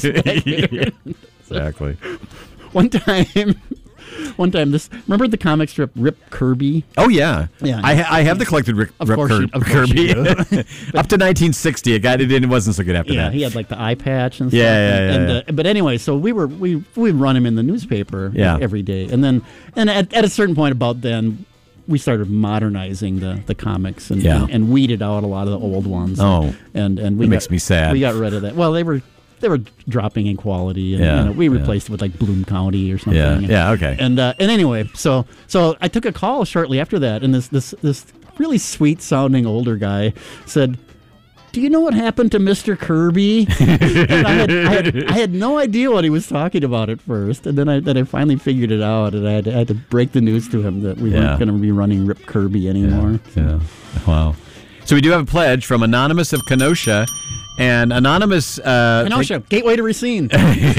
Exactly. One time, one time, this remember the comic strip Rip Kirby? Oh yeah, Yeah. I, ha- I have the collected Rick, Of Rip course Kir- you- of course Kirby you do. up to nineteen sixty. It got it. It wasn't so good after Yeah, that. he had like the eye patch and stuff. Yeah, yeah, and, yeah, and, yeah. Uh, but anyway, so we were we we run him in the newspaper Yeah. every day, and then and at, at a certain point about then. We started modernizing the, the comics and, Yeah. and and weeded out a lot of the old ones. Oh. and and we That got, makes me sad. We got rid of that. Well, they were they were dropping in quality, and Yeah, you know, we yeah. replaced it with like Bloom County or something. Yeah, And- yeah, okay. And uh, and anyway, so so I took a call shortly after that, and this this this really sweet sounding older guy said, "Do you know what happened to Mister Kirby?" And I had, I, had, I had no idea what he was talking about at first, and then I then I finally figured it out, and I had, to, I had to break the news to him that we Yeah. weren't going to be running Rip Kirby anymore. Yeah. Wow. So we do have a pledge from Anonymous of Kenosha, and Anonymous uh, Kenosha, gateway to Racine.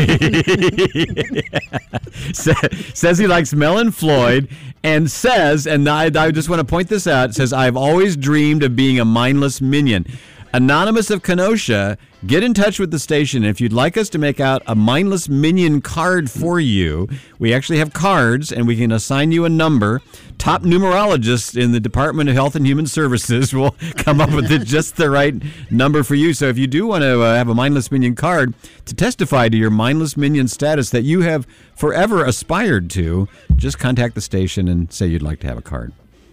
Sa- says he likes Mel and Floyd, and says, and I, I just want to point this out, says, I've always dreamed of being a mindless minion. Anonymous of Kenosha, get in touch with the station. If you'd like us to make out a mindless minion card for you, we actually have cards, and we can assign you a number. Top numerologists in the Department of Health and Human Services will come up with the, just the right number for you. So if you do want to uh, have a mindless minion card to testify to your mindless minion status that you have forever aspired to, just contact the station and say you'd like to have a card.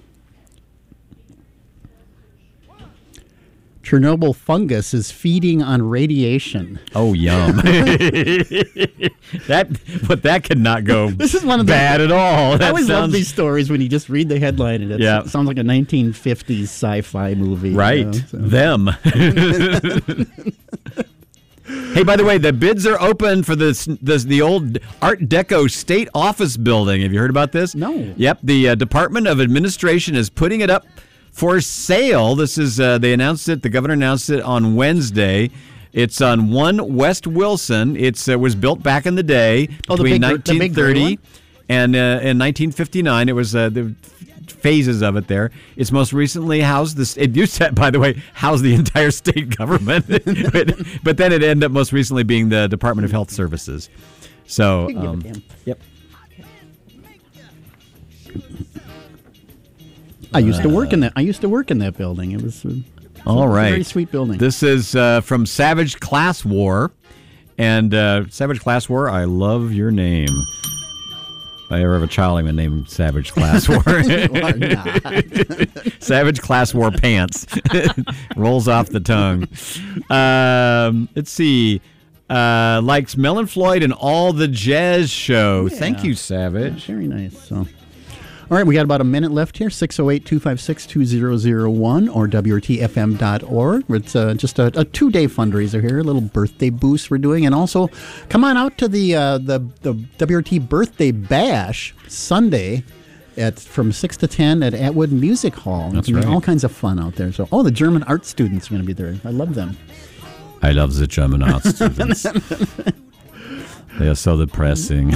Chernobyl fungus is feeding on radiation. Oh, yum. that, but that could not go This is one of the bad at all. I That always love sounds- these stories when you just read the headline and it Yeah. sounds like a nineteen fifties sci-fi movie. you Right. know, so. Them. Hey, by the way, the bids are open for this, this the old Art Deco State Office building. Have you heard about this? No. Yep. The uh, Department of Administration is putting it up for sale. This is uh, they announced it. The governor announced it on Wednesday. It's on one West Wilson. It's uh, was built back in the day Oh, the between big gr- the big gray nineteen thirty one? and uh, in nineteen fifty-nine. It was uh, the phases of it there. It's most recently housed this. It used to, by the way, house the entire state government, but, but then it ended up most recently being the Department of Health Services. So, um, yep. I used to work in that. I used to work in that building. It was. Uh, All right. A very sweet building. This is uh, from Savage Class War. And uh, Savage Class War, I love your name. If I ever have a child, I'm going to name him Savage Class War. Savage Class War Pants. Rolls off the tongue. Um, let's see. Uh, likes Mel Floyd and all the jazz show. Yeah. Thank you, Savage. Yeah, very nice. So. All right, we got about a minute left here, six oh eight, two five six, two zero zero one or W R T F M dot org. It's uh, just a, a two-day fundraiser here, a little birthday boost we're doing. And also, come on out to the uh, the, the W R T Birthday Bash Sunday at from six to ten at Atwood Music Hall. That's There's right. all kinds of fun out there. So, oh, the German art students are going to be there. I love them. I love the German art students. They are so depressing.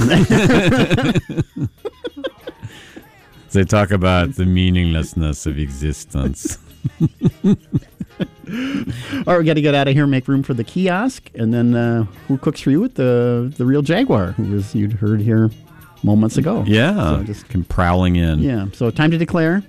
They talk about the meaninglessness of existence. All right, we got to get out of here, make room for the kiosk, and then uh, who cooks for you with the the real Jaguar, who was you'd heard here moments ago. Yeah, so just come prowling in. Yeah, so time to declare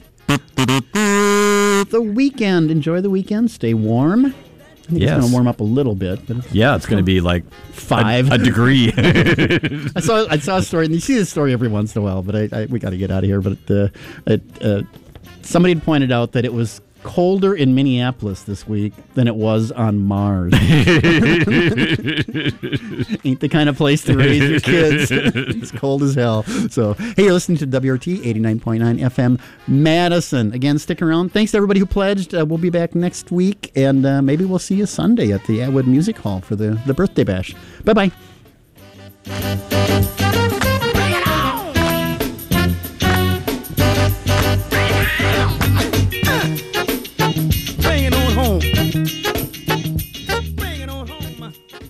the weekend. Enjoy the weekend. Stay warm. I think Yes. it's going to warm up a little bit, but it's Yeah, it's going to be like five a, a degree. I saw I saw a story, and you see this story every once in a while, but I, I we got to get out of here. But uh, it, uh, somebody had pointed out that it was colder in Minneapolis this week than it was on Mars. Ain't the kind of place to raise your kids. It's cold as hell. So, hey, you're listening to W R T eighty-nine point nine F M Madison. Again, stick around. Thanks to everybody who pledged. Uh, we'll be back next week, and uh, maybe we'll see you Sunday at the Atwood Music Hall for the, the birthday bash. Bye-bye. Bring it on home. Bring it on home.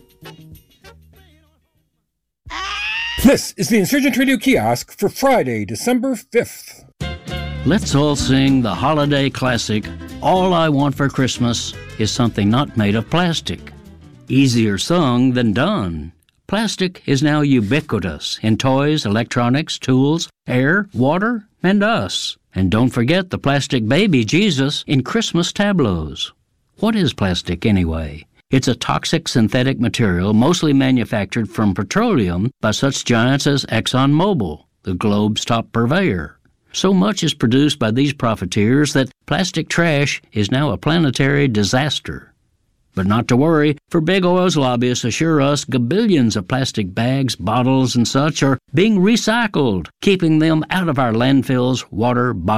This is the Insurgent Radio Kiosk for Friday, December fifth. Let's all sing the holiday classic, All I Want for Christmas is Something Not Made of Plastic. Easier sung than done. Plastic is now ubiquitous in toys, electronics, tools, air, water, and us. And don't forget the plastic baby Jesus in Christmas tableaus. What is plastic anyway? It's a toxic synthetic material mostly manufactured from petroleum by such giants as ExxonMobil, the globe's top purveyor. So much is produced by these profiteers that plastic trash is now a planetary disaster. But not to worry, for big oil's lobbyists assure us gabillions of plastic bags, bottles, and such are being recycled, keeping them out of our landfills, water,